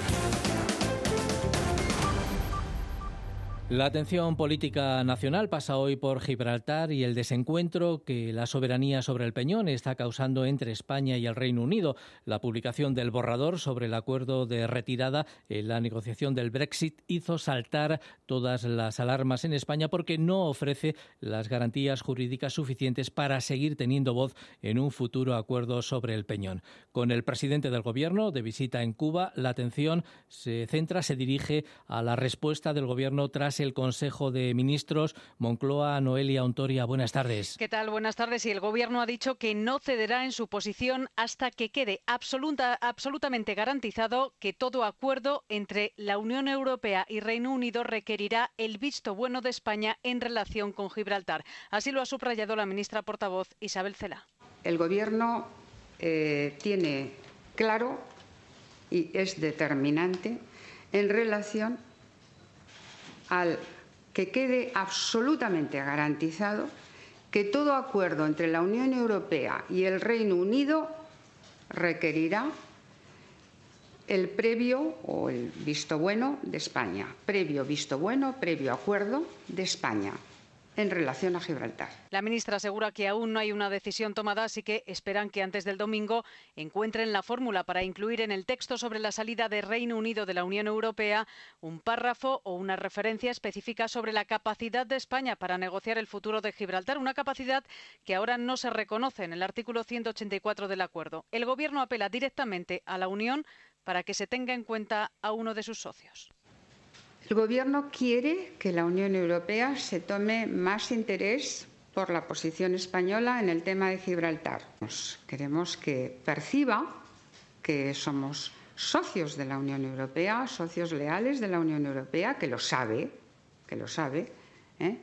La atención política nacional pasa hoy por Gibraltar y el desencuentro que la soberanía sobre el Peñón está causando entre España y el Reino Unido. La publicación del borrador sobre el acuerdo de retirada en la negociación del Brexit hizo saltar todas las alarmas en España porque no ofrece las garantías jurídicas suficientes para seguir teniendo voz en un futuro acuerdo sobre el Peñón. Con el presidente del Gobierno de visita en Cuba, la atención se centra, se dirige a la respuesta del Gobierno tras el Consejo de Ministros. Moncloa, Noelia Ontoria, buenas tardes. ¿Qué tal? Buenas tardes. Y el Gobierno ha dicho que no cederá en su posición hasta que quede absoluta, absolutamente garantizado que todo acuerdo entre la Unión Europea y Reino Unido requerirá el visto bueno de España en relación con Gibraltar. Así lo ha subrayado la ministra portavoz Isabel Celaá. El Gobierno eh, tiene claro y es determinante en relación al que quede absolutamente garantizado que todo acuerdo entre la Unión Europea y el Reino Unido requerirá el previo o el visto bueno de España, previo visto bueno, previo acuerdo de España en relación a Gibraltar. La ministra asegura que aún no hay una decisión tomada, así que esperan que antes del domingo encuentren la fórmula para incluir en el texto sobre la salida del Reino Unido de la Unión Europea un párrafo o una referencia específica sobre la capacidad de España para negociar el futuro de Gibraltar, una capacidad que ahora no se reconoce en el artículo ciento ochenta y cuatro del acuerdo. El Gobierno apela directamente a la Unión para que se tenga en cuenta a uno de sus socios. El Gobierno quiere que la Unión Europea se tome más interés por la posición española en el tema de Gibraltar. Queremos que perciba que somos socios de la Unión Europea, socios leales de la Unión Europea, que lo sabe, que lo sabe, ¿eh?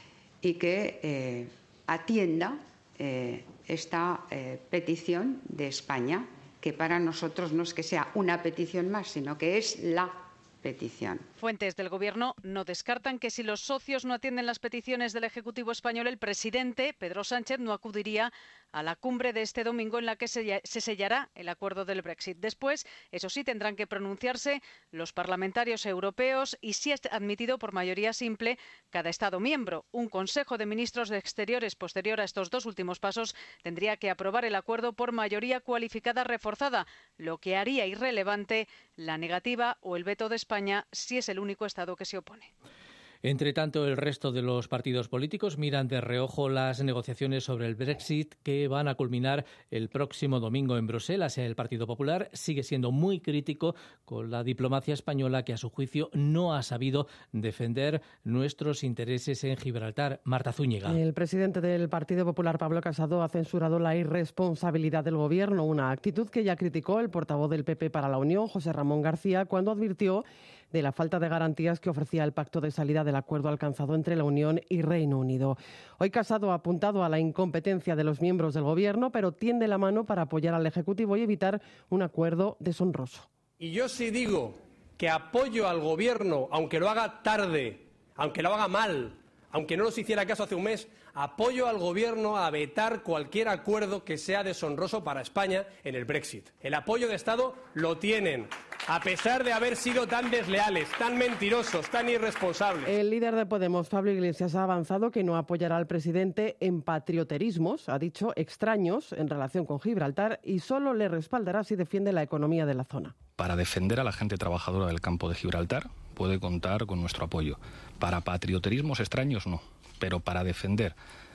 y que eh, atienda eh, esta eh, petición de España, que para nosotros no es que sea una petición más, sino que es la petición. Fuentes del Gobierno no descartan que si los socios no atienden las peticiones del Ejecutivo español, el presidente Pedro Sánchez no acudiría a la cumbre de este domingo en la que se sellará el acuerdo del Brexit. Después, eso sí, tendrán que pronunciarse los parlamentarios europeos y, si es admitido por mayoría simple, cada Estado miembro. Un Consejo de Ministros de Exteriores posterior a estos dos últimos pasos tendría que aprobar el acuerdo por mayoría cualificada reforzada, lo que haría irrelevante la negativa o el veto de España si es el único Estado que se opone. Entre tanto, el resto de los partidos políticos miran de reojo las negociaciones sobre el Brexit que van a culminar el próximo domingo en Bruselas. El Partido Popular sigue siendo muy crítico con la diplomacia española que, a su juicio, no ha sabido defender nuestros intereses en Gibraltar. Marta Zúñiga. El presidente del Partido Popular, Pablo Casado, ha censurado la irresponsabilidad del Gobierno, una actitud que ya criticó el portavoz del P P para la Unión, José Ramón García, cuando advirtió de la falta de garantías que ofrecía el pacto de salida del acuerdo alcanzado entre la Unión y Reino Unido. Hoy Casado ha apuntado a la incompetencia de los miembros del Gobierno, pero tiende la mano para apoyar al Ejecutivo y evitar un acuerdo deshonroso. Y yo sí digo que apoyo al Gobierno, aunque lo haga tarde, aunque lo haga mal, aunque no nos hiciera caso hace un mes, apoyo al Gobierno a vetar cualquier acuerdo que sea deshonroso para España en el Brexit. El apoyo de Estado lo tienen, a pesar de haber sido tan desleales, tan mentirosos, tan irresponsables. El líder de Podemos, Pablo Iglesias, ha avanzado que no apoyará al presidente en patrioterismos, ha dicho, extraños en relación con Gibraltar, y solo le respaldará si defiende la economía de la zona. Para defender a la gente trabajadora del campo de Gibraltar puede contar con nuestro apoyo. Para patrioterismos extraños no, pero para defender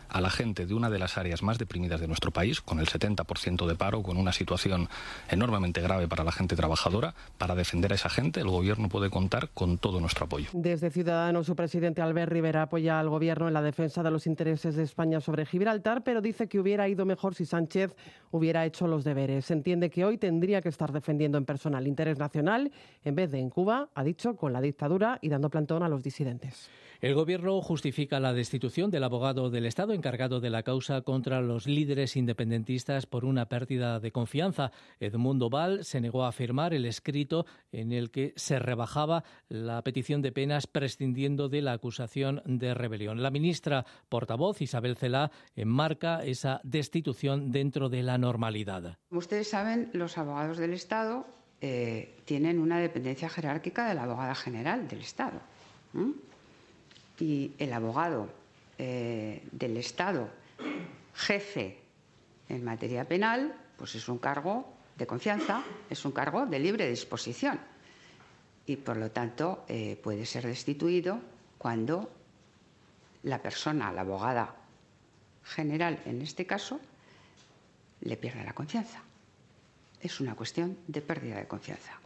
a la gente de una de las áreas más deprimidas de nuestro país, con el setenta por ciento de paro, con una situación enormemente grave para la gente trabajadora. Para defender a esa gente, el Gobierno puede contar con todo nuestro apoyo. Desde Ciudadanos, su presidente Albert Rivera apoya al Gobierno en la defensa de los intereses de España sobre Gibraltar, pero dice que hubiera ido mejor si Sánchez hubiera hecho los deberes. Se entiende que hoy tendría que estar defendiendo en persona el interés nacional en vez de en Cuba, ha dicho, con la dictadura y dando plantón a los disidentes. El Gobierno justifica la destitución del abogado del Estado encargado de la causa contra los líderes independentistas por una pérdida de confianza. Edmundo Val se negó a firmar el escrito en el que se rebajaba la petición de penas prescindiendo de la acusación de rebelión. La ministra portavoz, Isabel Celaá, enmarca esa destitución dentro de la normalidad. Como ustedes saben, los abogados del Estado eh, tienen una dependencia jerárquica de la abogada general del Estado. ¿Mm? Y el abogado eh, del Estado, jefe en materia penal, pues es un cargo de confianza, es un cargo de libre disposición. Y, por lo tanto, eh, puede ser destituido cuando la persona, la abogada general, en este caso, le pierda la confianza. Es una cuestión de pérdida de confianza.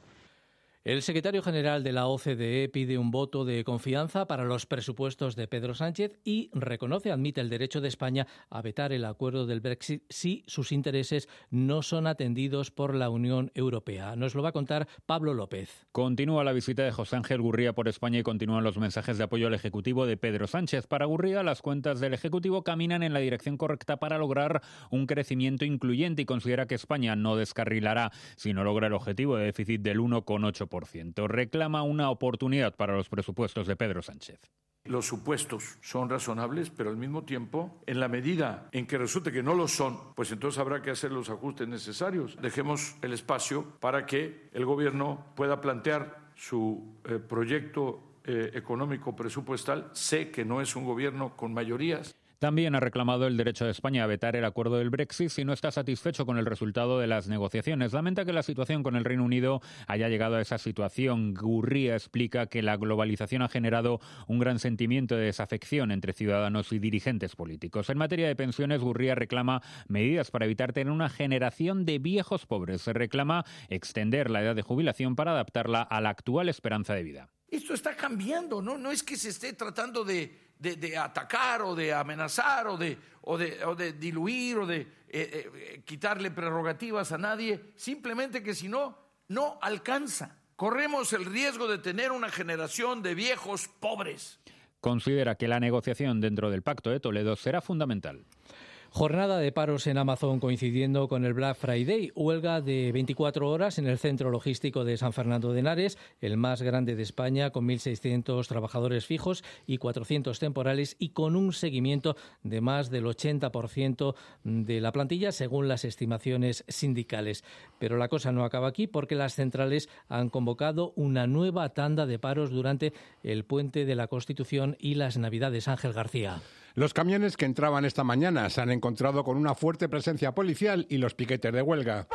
El secretario general de la O C D E pide un voto de confianza para los presupuestos de Pedro Sánchez y reconoce, admite el derecho de España a vetar el acuerdo del Brexit si sus intereses no son atendidos por la Unión Europea. Nos lo va a contar Pablo López. Continúa la visita de José Ángel Gurría por España y continúan los mensajes de apoyo al Ejecutivo de Pedro Sánchez. Para Gurría, las cuentas del Ejecutivo caminan en la dirección correcta para lograr un crecimiento incluyente y considera que España no descarrilará si no logra el objetivo de déficit del uno coma ocho por ciento. Reclama una oportunidad para los presupuestos de Pedro Sánchez. Los supuestos son razonables, pero al mismo tiempo, en la medida en que resulte que no lo son, pues entonces habrá que hacer los ajustes necesarios. Dejemos el espacio para que el Gobierno pueda plantear su eh, proyecto eh, económico presupuestal. Sé que no es un gobierno con mayorías. También ha reclamado el derecho de España a vetar el acuerdo del Brexit si no está satisfecho con el resultado de las negociaciones. Lamenta que la situación con el Reino Unido haya llegado a esa situación. Gurría explica que la globalización ha generado un gran sentimiento de desafección entre ciudadanos y dirigentes políticos. En materia de pensiones, Gurría reclama medidas para evitar tener una generación de viejos pobres. Se reclama extender la edad de jubilación para adaptarla a la actual esperanza de vida. Esto está cambiando, ¿no? No es que se esté tratando de... De, de atacar o de amenazar o de, o de, o de diluir o de eh, eh, quitarle prerrogativas a nadie, simplemente que si no, no alcanza. Corremos el riesgo de tener una generación de viejos pobres. Considera que la negociación dentro del Pacto de Toledo será fundamental. Jornada de paros en Amazon coincidiendo con el Black Friday. Huelga de veinticuatro horas en el centro logístico de San Fernando de Henares, el más grande de España, con mil seiscientos trabajadores fijos y cuatrocientos temporales y con un seguimiento de más del ochenta por ciento de la plantilla, según las estimaciones sindicales. Pero la cosa no acaba aquí porque las centrales han convocado una nueva tanda de paros durante el Puente de la Constitución y las Navidades. Ángel García. Los camiones que entraban esta mañana se han encontrado con una fuerte presencia policial y los piquetes de huelga.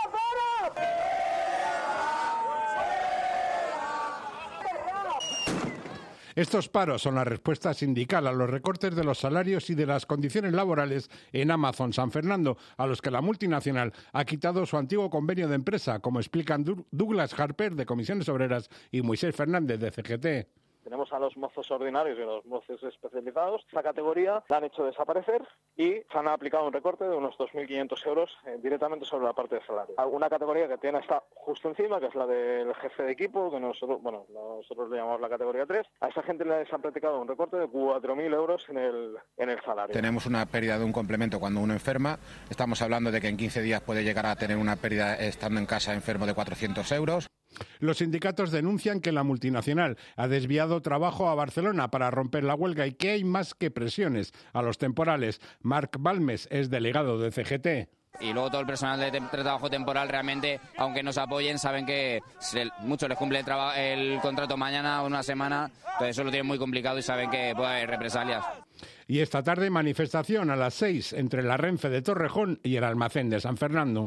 Estos paros son la respuesta sindical a los recortes de los salarios y de las condiciones laborales en Amazon San Fernando, a los que la multinacional ha quitado su antiguo convenio de empresa, como explican Douglas Harper de Comisiones Obreras y Moisés Fernández de C G T. Tenemos a los mozos ordinarios y a los mozos especializados. Esta categoría la han hecho desaparecer y se han aplicado un recorte de unos dos mil quinientos euros eh, directamente sobre la parte de salario. Alguna categoría que tiene está justo encima, que es la del jefe de equipo, que nosotros, bueno, nosotros le llamamos la categoría tres. A esa gente les han practicado un recorte de cuatro mil euros en el, en el salario. Tenemos una pérdida de un complemento cuando uno enferma. Estamos hablando de que en quince días puede llegar a tener una pérdida estando en casa enfermo de cuatrocientos euros. Los sindicatos denuncian que la multinacional ha desviado trabajo a Barcelona para romper la huelga y que hay más que presiones a los temporales. Marc Balmes es delegado de C G T. Y luego todo el personal de, de trabajo temporal realmente, aunque nos apoyen, saben que se, muchos les cumple el, traba, el contrato mañana o una semana, entonces eso lo tienen muy complicado y saben que puede haber represalias. Y esta tarde manifestación a las seis entre la Renfe de Torrejón y el Almacén de San Fernando.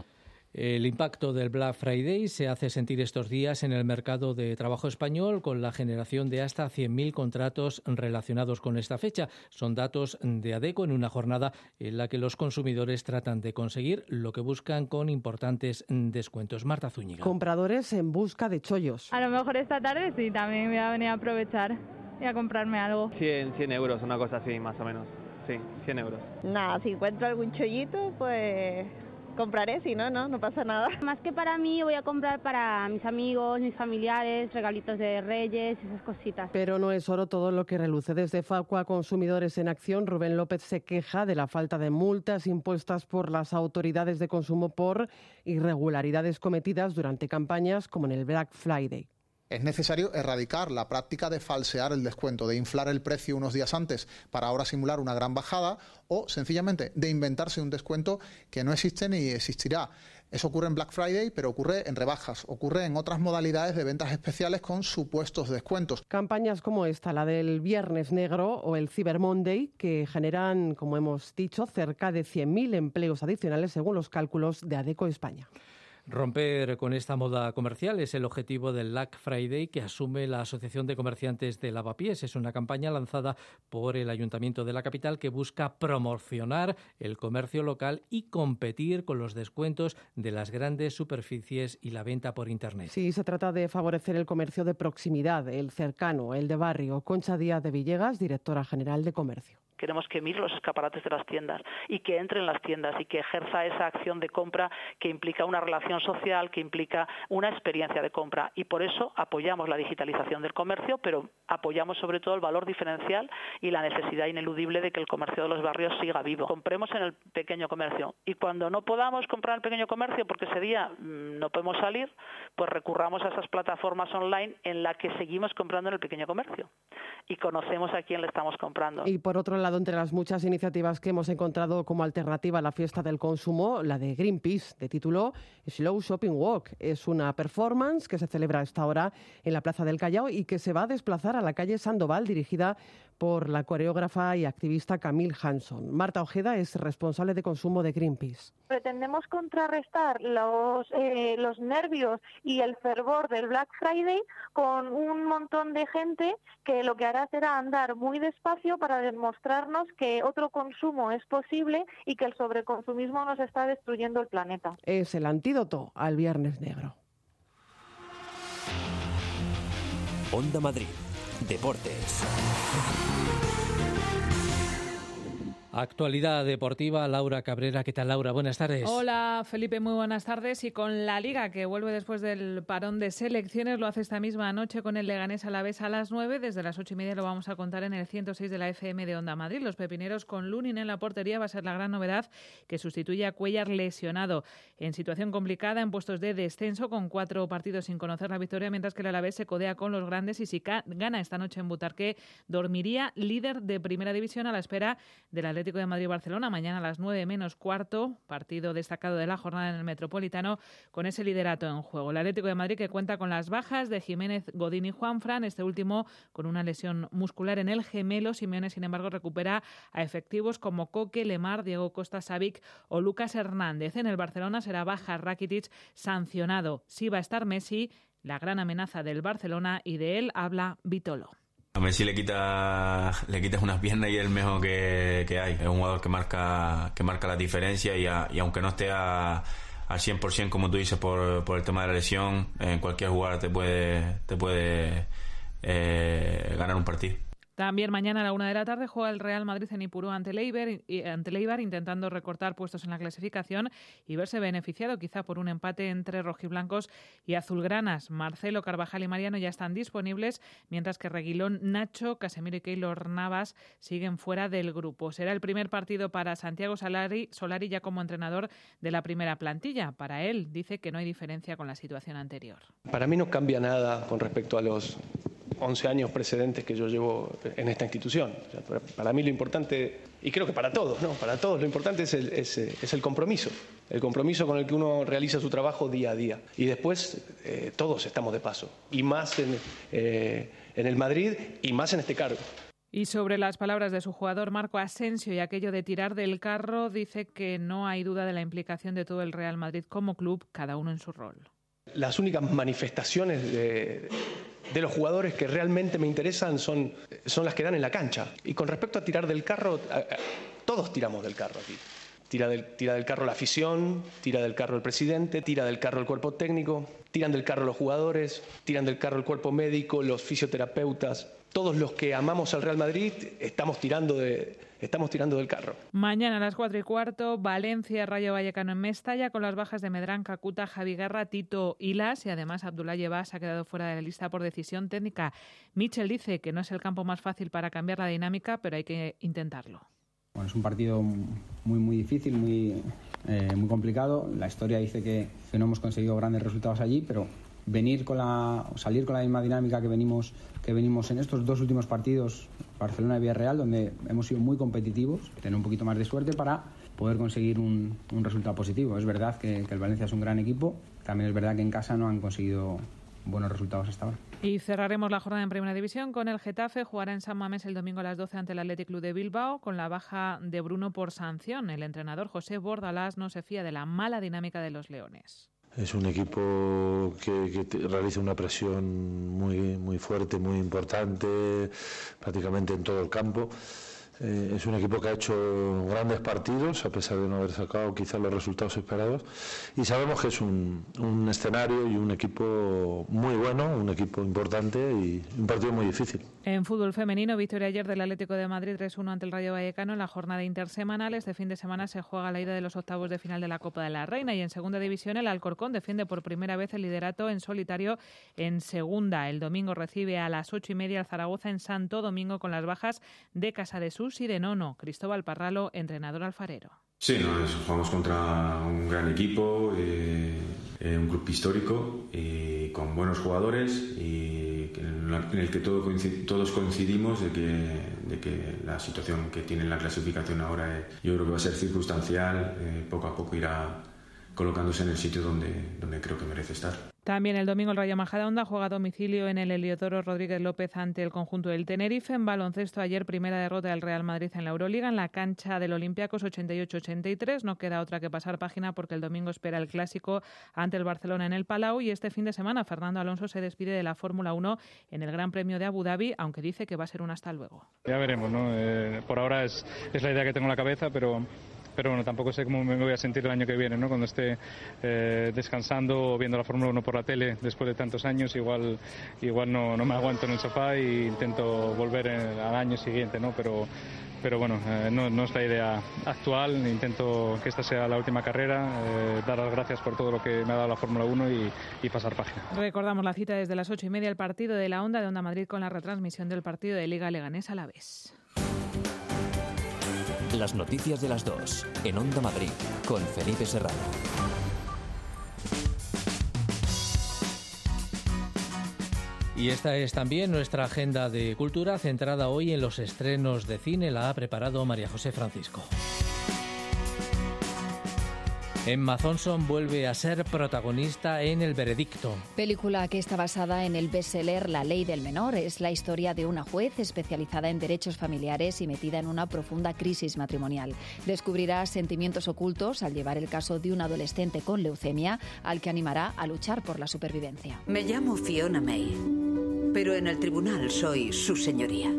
El impacto del Black Friday se hace sentir estos días en el mercado de trabajo español con la generación de hasta cien mil contratos relacionados con esta fecha. Son datos de ADECO en una jornada en la que los consumidores tratan de conseguir lo que buscan con importantes descuentos. Marta Zúñiga. Compradores en busca de chollos. A lo mejor esta tarde sí, también voy a venir a aprovechar y a comprarme algo. cien, cien euros, una cosa así más o menos. Sí, cien euros. Nada, si encuentro algún chollito, pues compraré, si no, no, no pasa nada. Más que para mí, voy a comprar para mis amigos, mis familiares, regalitos de Reyes, esas cositas. Pero no es oro todo lo que reluce. Desde Facua Consumidores en Acción, Rubén López se queja de la falta de multas impuestas por las autoridades de consumo por irregularidades cometidas durante campañas como en el Black Friday. Es necesario erradicar la práctica de falsear el descuento, de inflar el precio unos días antes para ahora simular una gran bajada o sencillamente de inventarse un descuento que no existe ni existirá. Eso ocurre en Black Friday, pero ocurre en rebajas, ocurre en otras modalidades de ventas especiales con supuestos descuentos. Campañas como esta, la del Viernes Negro o el Cyber Monday, que generan, como hemos dicho, cerca de cien mil empleos adicionales según los cálculos de ADECO España. Romper con esta moda comercial es el objetivo del Black Friday que asume la Asociación de Comerciantes de Lavapiés. Es una campaña lanzada por el Ayuntamiento de la capital que busca promocionar el comercio local y competir con los descuentos de las grandes superficies y la venta por Internet. Sí, se trata de favorecer el comercio de proximidad, el cercano, el de barrio. Concha Díaz de Villegas, directora general de Comercio. Queremos que mire los escaparates de las tiendas y que entre en las tiendas y que ejerza esa acción de compra que implica una relación social, que implica una experiencia de compra. Y por eso apoyamos la digitalización del comercio, pero apoyamos sobre todo el valor diferencial y la necesidad ineludible de que el comercio de los barrios siga vivo. Compremos en el pequeño comercio. Y cuando no podamos comprar en el pequeño comercio, porque ese día mmm, no podemos salir, pues recurramos a esas plataformas online en las que seguimos comprando en el pequeño comercio. Y conocemos a quién le estamos comprando. Y por otro lado, entre las muchas iniciativas que hemos encontrado como alternativa a la fiesta del consumo, la de Greenpeace, de título Slow Shopping Walk. Es una performance que se celebra a esta hora en la Plaza del Callao y que se va a desplazar a la calle Sandoval, dirigida por la coreógrafa y activista Camille Hanson. Marta Ojeda es responsable de consumo de Greenpeace. Pretendemos contrarrestar los, eh, los nervios y el fervor del Black Friday con un montón de gente que lo que hará será andar muy despacio para demostrarnos que otro consumo es posible y que el sobreconsumismo nos está destruyendo el planeta. Es el antídoto al Viernes Negro. Onda Madrid. Deportes. Actualidad deportiva, Laura Cabrera. ¿Qué tal, Laura? Buenas tardes. Hola, Felipe, muy buenas tardes. Y con la Liga, que vuelve después del parón de selecciones, lo hace esta misma noche con el Leganés Alavés a las nueve. Desde las ocho y media lo vamos a contar en el ciento seis de la F M de Onda Madrid. Los pepineros con Lunin en la portería va a ser la gran novedad, que sustituye a Cuéllar lesionado. En situación complicada, en puestos de descenso, con cuatro partidos sin conocer la victoria, mientras que el Alavés se codea con los grandes y si gana esta noche en Butarque, dormiría líder de Primera División a la espera del Atlético de Madrid-Barcelona, mañana a las nueve menos cuarto, partido destacado de la jornada en el Metropolitano, con ese liderato en juego. El Atlético de Madrid que cuenta con las bajas de Jiménez, Godín y Juanfran, este último con una lesión muscular en el gemelo. Simeone, sin embargo, recupera a efectivos como Coque, Lemar, Diego Costa, Savic o Lucas Hernández. En el Barcelona será baja Rakitic, sancionado. Sí va a estar Messi, la gran amenaza del Barcelona, y de él habla Vitolo. A Messi le quita le quitas unas piernas y es el mejor que, que hay. Es un jugador que marca que marca la diferencia y, a, y aunque no esté a, al cien por ciento, como tú dices, por, por el tema de la lesión, en cualquier jugada te puede, te puede eh, ganar un partido. También mañana a la una de la tarde juega el Real Madrid en Ipurú ante el Eibar, ante el Eibar, intentando recortar puestos en la clasificación y verse beneficiado quizá por un empate entre rojiblancos y azulgranas. Marcelo, Carvajal y Mariano ya están disponibles, mientras que Reguilón, Nacho, Casemiro y Keylor Navas siguen fuera del grupo. Será el primer partido para Santiago Solari, Solari ya como entrenador de la primera plantilla. Para él, dice que no hay diferencia con la situación anterior. Para mí no cambia nada con respecto a los once años precedentes que yo llevo en esta institución. O sea, para, para mí lo importante, y creo que para todos, ¿no? Para todos lo importante es el, es, es el compromiso, el compromiso con el que uno realiza su trabajo día a día. Y después eh, todos estamos de paso, y más en, eh, en el Madrid y más en este cargo. Y sobre las palabras de su jugador Marco Asensio y aquello de tirar del carro, dice que no hay duda de la implicación de todo el Real Madrid como club, cada uno en su rol. Las únicas manifestaciones de, de los jugadores que realmente me interesan son, son las que dan en la cancha. Y con respecto a tirar del carro, a, a, todos tiramos del carro aquí. Tira del, tira del carro la afición, tira del carro el presidente, tira del carro el cuerpo técnico, tiran del carro los jugadores, tiran del carro el cuerpo médico, los fisioterapeutas. Todos los que amamos al Real Madrid estamos tirando, de, estamos tirando del carro. Mañana a las cuatro y cuarto, Valencia, Rayo Vallecano en Mestalla, con las bajas de Medrán, Kakuta, Javi Guerra, Tito y Las, y además Abdoulaye Ba se ha quedado fuera de la lista por decisión técnica. Michel dice que no es el campo más fácil para cambiar la dinámica, pero hay que intentarlo. Bueno, es un partido muy muy difícil, muy, eh, muy complicado. La historia dice que, que no hemos conseguido grandes resultados allí, pero venir con la, salir con la misma dinámica que venimos, que venimos en estos dos últimos partidos, Barcelona y Villarreal, donde hemos sido muy competitivos, tener un poquito más de suerte para poder conseguir un, un resultado positivo. Es verdad que, que el Valencia es un gran equipo, también es verdad que en casa no han conseguido buenos resultados hasta ahora. Y cerraremos la jornada en Primera División con el Getafe. Jugará en San Mamés el domingo a las doce ante el Athletic Club de Bilbao, con la baja de Bruno por sanción. El entrenador José Bordalás no se fía de la mala dinámica de los leones. Es un equipo que, que realiza una presión muy, muy fuerte, muy importante, prácticamente en todo el campo. Eh, es un equipo que ha hecho grandes partidos, a pesar de no haber sacado quizás los resultados esperados, y sabemos que es un, un escenario y un equipo muy bueno, un equipo importante y un partido muy difícil. En fútbol femenino, victoria ayer del Atlético de Madrid tres uno ante el Rayo Vallecano en la jornada intersemanal. Este fin de semana se juega la ida de los octavos de final de la Copa de la Reina, y en segunda división el Alcorcón defiende por primera vez el liderato en solitario en segunda. El domingo recibe a las ocho y media al Zaragoza en Santo Domingo, con las bajas de Casadesús y de Nono. Cristóbal Parralo, entrenador alfarero. Sí, no, jugamos contra un gran equipo, eh, eh, un club histórico y con buenos jugadores, y en, la, en el que todo coincid, todos coincidimos de que, de que la situación que tiene la clasificación ahora, eh, yo creo que va a ser circunstancial, eh, poco a poco irá colocándose en el sitio donde, donde creo que merece estar. También el domingo el Rayo Majadahonda juega a domicilio en el Heliodoro Rodríguez López ante el conjunto del Tenerife. En baloncesto, ayer primera derrota del Real Madrid en la Euroliga en la cancha del Olympiacos ochenta y ocho ochenta y tres. No queda otra que pasar página, porque el domingo espera el clásico ante el Barcelona en el Palau, y este fin de semana Fernando Alonso se despide de la Fórmula uno en el Gran Premio de Abu Dhabi, aunque dice que va a ser un hasta luego. Ya veremos, ¿no? Eh, por ahora es, es la idea que tengo en la cabeza, pero... Pero bueno, tampoco sé cómo me voy a sentir el año que viene, ¿no? Cuando esté eh, descansando o viendo la Fórmula uno por la tele después de tantos años, igual igual no, no me aguanto en el sofá e intento volver en, al año siguiente, ¿no? Pero, pero bueno, eh, no, no es la idea actual. Intento que esta sea la última carrera, eh, dar las gracias por todo lo que me ha dado la Fórmula uno y, y pasar página. Recordamos la cita desde las ocho y media, el partido de la Onda de Onda Madrid, con la retransmisión del partido de Liga Leganés Alavés. Las noticias de las dos, en Onda Madrid, con Felipe Serrano. Y esta es también nuestra agenda de cultura, centrada hoy en los estrenos de cine. La ha preparado María José Francisco. Emma Thompson vuelve a ser protagonista en El Veredicto. Película que está basada en el bestseller La Ley del Menor. Es la historia de una juez especializada en derechos familiares y metida en una profunda crisis matrimonial. Descubrirá sentimientos ocultos al llevar el caso de un adolescente con leucemia, al que animará a luchar por la supervivencia. Me llamo Fiona May, pero en el tribunal soy su señoría.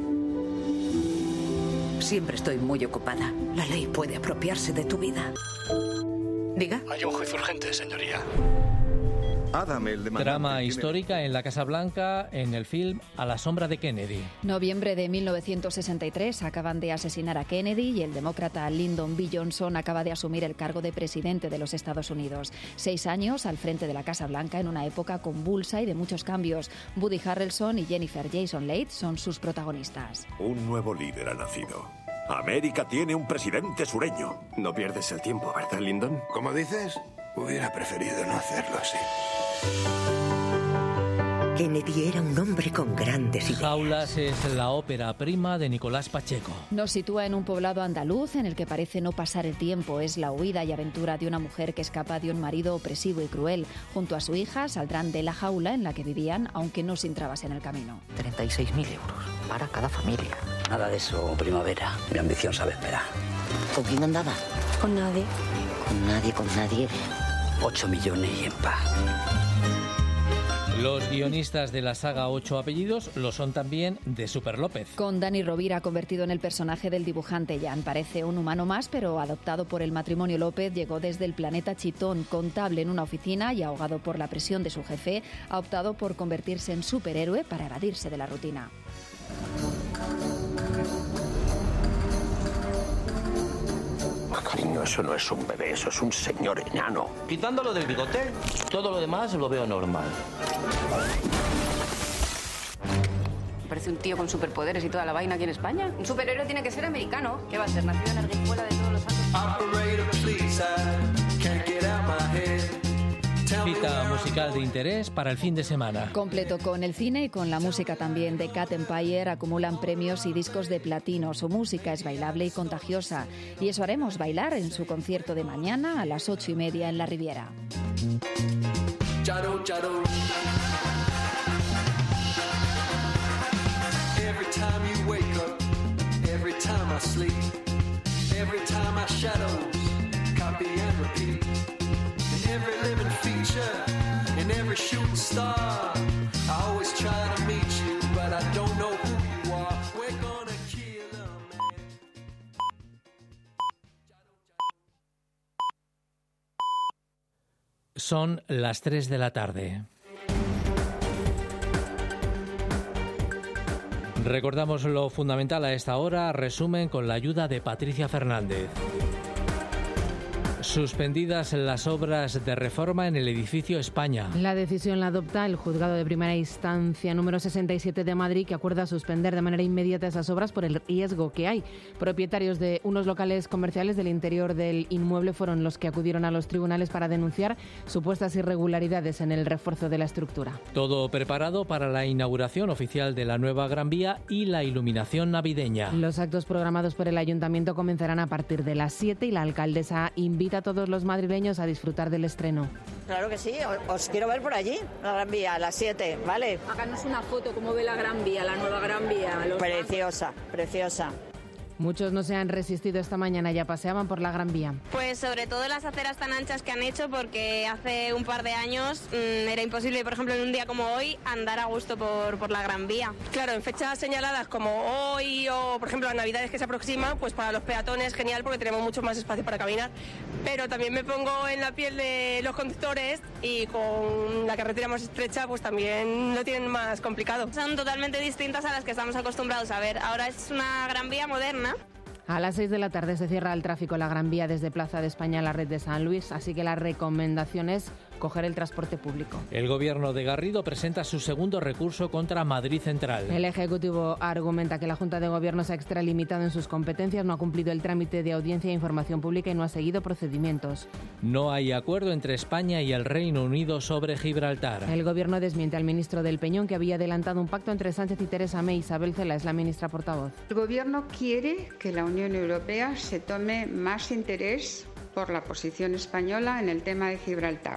Siempre estoy muy ocupada. La ley puede apropiarse de tu vida. Diga. Hay un juicio urgente, señoría. Adam, el demandante. Drama histórica en la Casa Blanca en el film A la sombra de Kennedy. Noviembre de mil novecientos sesenta y tres, acaban de asesinar a Kennedy y el demócrata Lyndon B. Johnson acaba de asumir el cargo de presidente de los Estados Unidos. Seis años al frente de la Casa Blanca en una época convulsa y de muchos cambios. Woody Harrelson y Jennifer Jason Leigh son sus protagonistas. Un nuevo líder ha nacido. América tiene un presidente sureño. No pierdes el tiempo, ¿verdad, Lyndon? ¿Cómo dices? Hubiera preferido no hacerlo así. Kennedy era un hombre con grandes ideas. Jaulas es la ópera prima de Nicolás Pacheco. Nos sitúa en un poblado andaluz en el que parece no pasar el tiempo. Es la huida y aventura de una mujer que escapa de un marido opresivo y cruel. Junto a su hija saldrán de la jaula en la que vivían, aunque no sin trabas en el camino. treinta y seis mil euros para cada familia. Nada de eso, primavera. Mi ambición sabe esperar. ¿Con quién andaba? Con nadie. Con nadie, con nadie. Ocho millones y en paz. Los guionistas de la saga Ocho Apellidos lo son también de Super López. Con Dani Rovira convertido en el personaje del dibujante Jan. Parece un humano más, pero adoptado por el matrimonio López, llegó desde el planeta Chitón, contable en una oficina y ahogado por la presión de su jefe, ha optado por convertirse en superhéroe para evadirse de la rutina. Cariño, eso no es un bebé, eso es un señor enano. Quitándolo del bigote, todo lo demás lo veo normal. Parece un tío con superpoderes y toda la vaina aquí en España. Un superhéroe tiene que ser americano. ¿Qué va a ser? Nacido en la Arguijuela de todos los santos. Cita musical de interés para el fin de semana. Completo con el cine y con la música también. The Cat Empire acumulan premios y discos de platino. Su música es bailable y contagiosa. Y eso haremos, bailar en su concierto de mañana a las ocho y media en la Riviera. Charo, charo. Every time you wake up, every time I sleep, every time I shadows, copy and repeat. Every living feature, in every shooting star, I always try to meet you, but I don't know who you are. We're gonna kill a man. Son las tres de la tarde. Recordamos lo fundamental a esta hora, resumen con la ayuda de Patricia Fernández. Suspendidas las obras de reforma en el edificio España. La decisión la adopta el juzgado de primera instancia número sesenta y siete de Madrid, que acuerda suspender de manera inmediata esas obras por el riesgo que hay. Propietarios de unos locales comerciales del interior del inmueble fueron los que acudieron a los tribunales para denunciar supuestas irregularidades en el refuerzo de la estructura. Todo preparado para la inauguración oficial de la nueva Gran Vía y la iluminación navideña. Los actos programados por el ayuntamiento comenzarán a partir de las siete y la alcaldesa invita a todos los madrileños a disfrutar del estreno. Claro que sí, os quiero ver por allí, la Gran Vía, a las siete, ¿vale? Háganos una foto, ¿cómo ve la Gran Vía, la nueva Gran Vía? Los preciosa, bancos. Preciosa. Muchos no se han resistido esta mañana, ya paseaban por la Gran Vía. Pues sobre todo las aceras tan anchas que han hecho, porque hace un par de años mmm, era imposible, por ejemplo, en un día como hoy, andar a gusto por, por la Gran Vía. Claro, en fechas señaladas como hoy o, por ejemplo, las Navidades que se aproximan, pues para los peatones genial porque tenemos mucho más espacio para caminar. Pero también me pongo en la piel de los conductores y con la carretera más estrecha, pues también lo tienen más complicado. Son totalmente distintas a las que estamos acostumbrados a ver. Ahora es una Gran Vía moderna. A las seis de la tarde se cierra el tráfico en la Gran Vía desde Plaza de España a la red de San Luis, así que la recomendación es coger el transporte público. El gobierno de Garrido presenta su segundo recurso contra Madrid Central. El Ejecutivo argumenta que la Junta de Gobierno se ha extralimitado en sus competencias, no ha cumplido el trámite de audiencia e información pública y no ha seguido procedimientos. No hay acuerdo entre España y el Reino Unido sobre Gibraltar. El gobierno desmiente al ministro del Peñón, que había adelantado un pacto entre Sánchez y Teresa May. Isabel Cela es la ministra portavoz. El gobierno quiere que la Unión Europea se tome más interés por la posición española en el tema de Gibraltar.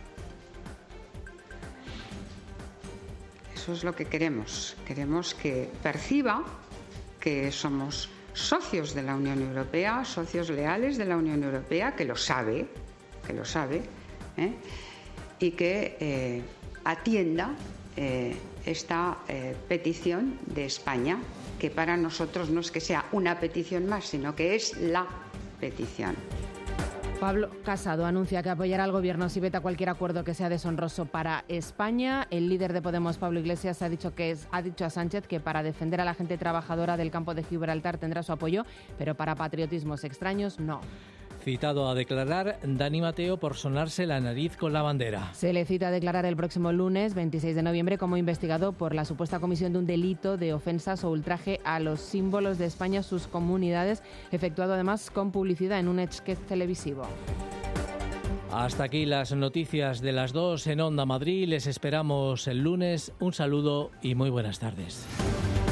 Eso es lo que queremos. Queremos que perciba que somos socios de la Unión Europea, socios leales de la Unión Europea, que lo sabe, que lo sabe, ¿eh? y que eh, atienda eh, esta eh, petición de España, que para nosotros no es que sea una petición más, sino que es la petición. Pablo Casado anuncia que apoyará al gobierno si veta cualquier acuerdo que sea deshonroso para España. El líder de Podemos, Pablo Iglesias, ha dicho que es, ha dicho a Sánchez que para defender a la gente trabajadora del campo de Gibraltar tendrá su apoyo, pero para patriotismos extraños no. Citado a declarar Dani Mateo por sonarse la nariz con la bandera. Se le cita a declarar el próximo lunes, veintiséis de noviembre, como investigado por la supuesta comisión de un delito de ofensas o ultraje a los símbolos de España, sus comunidades, efectuado además con publicidad en un sketch televisivo. Hasta aquí las noticias de las dos en Onda Madrid. Les esperamos el lunes. Un saludo y muy buenas tardes.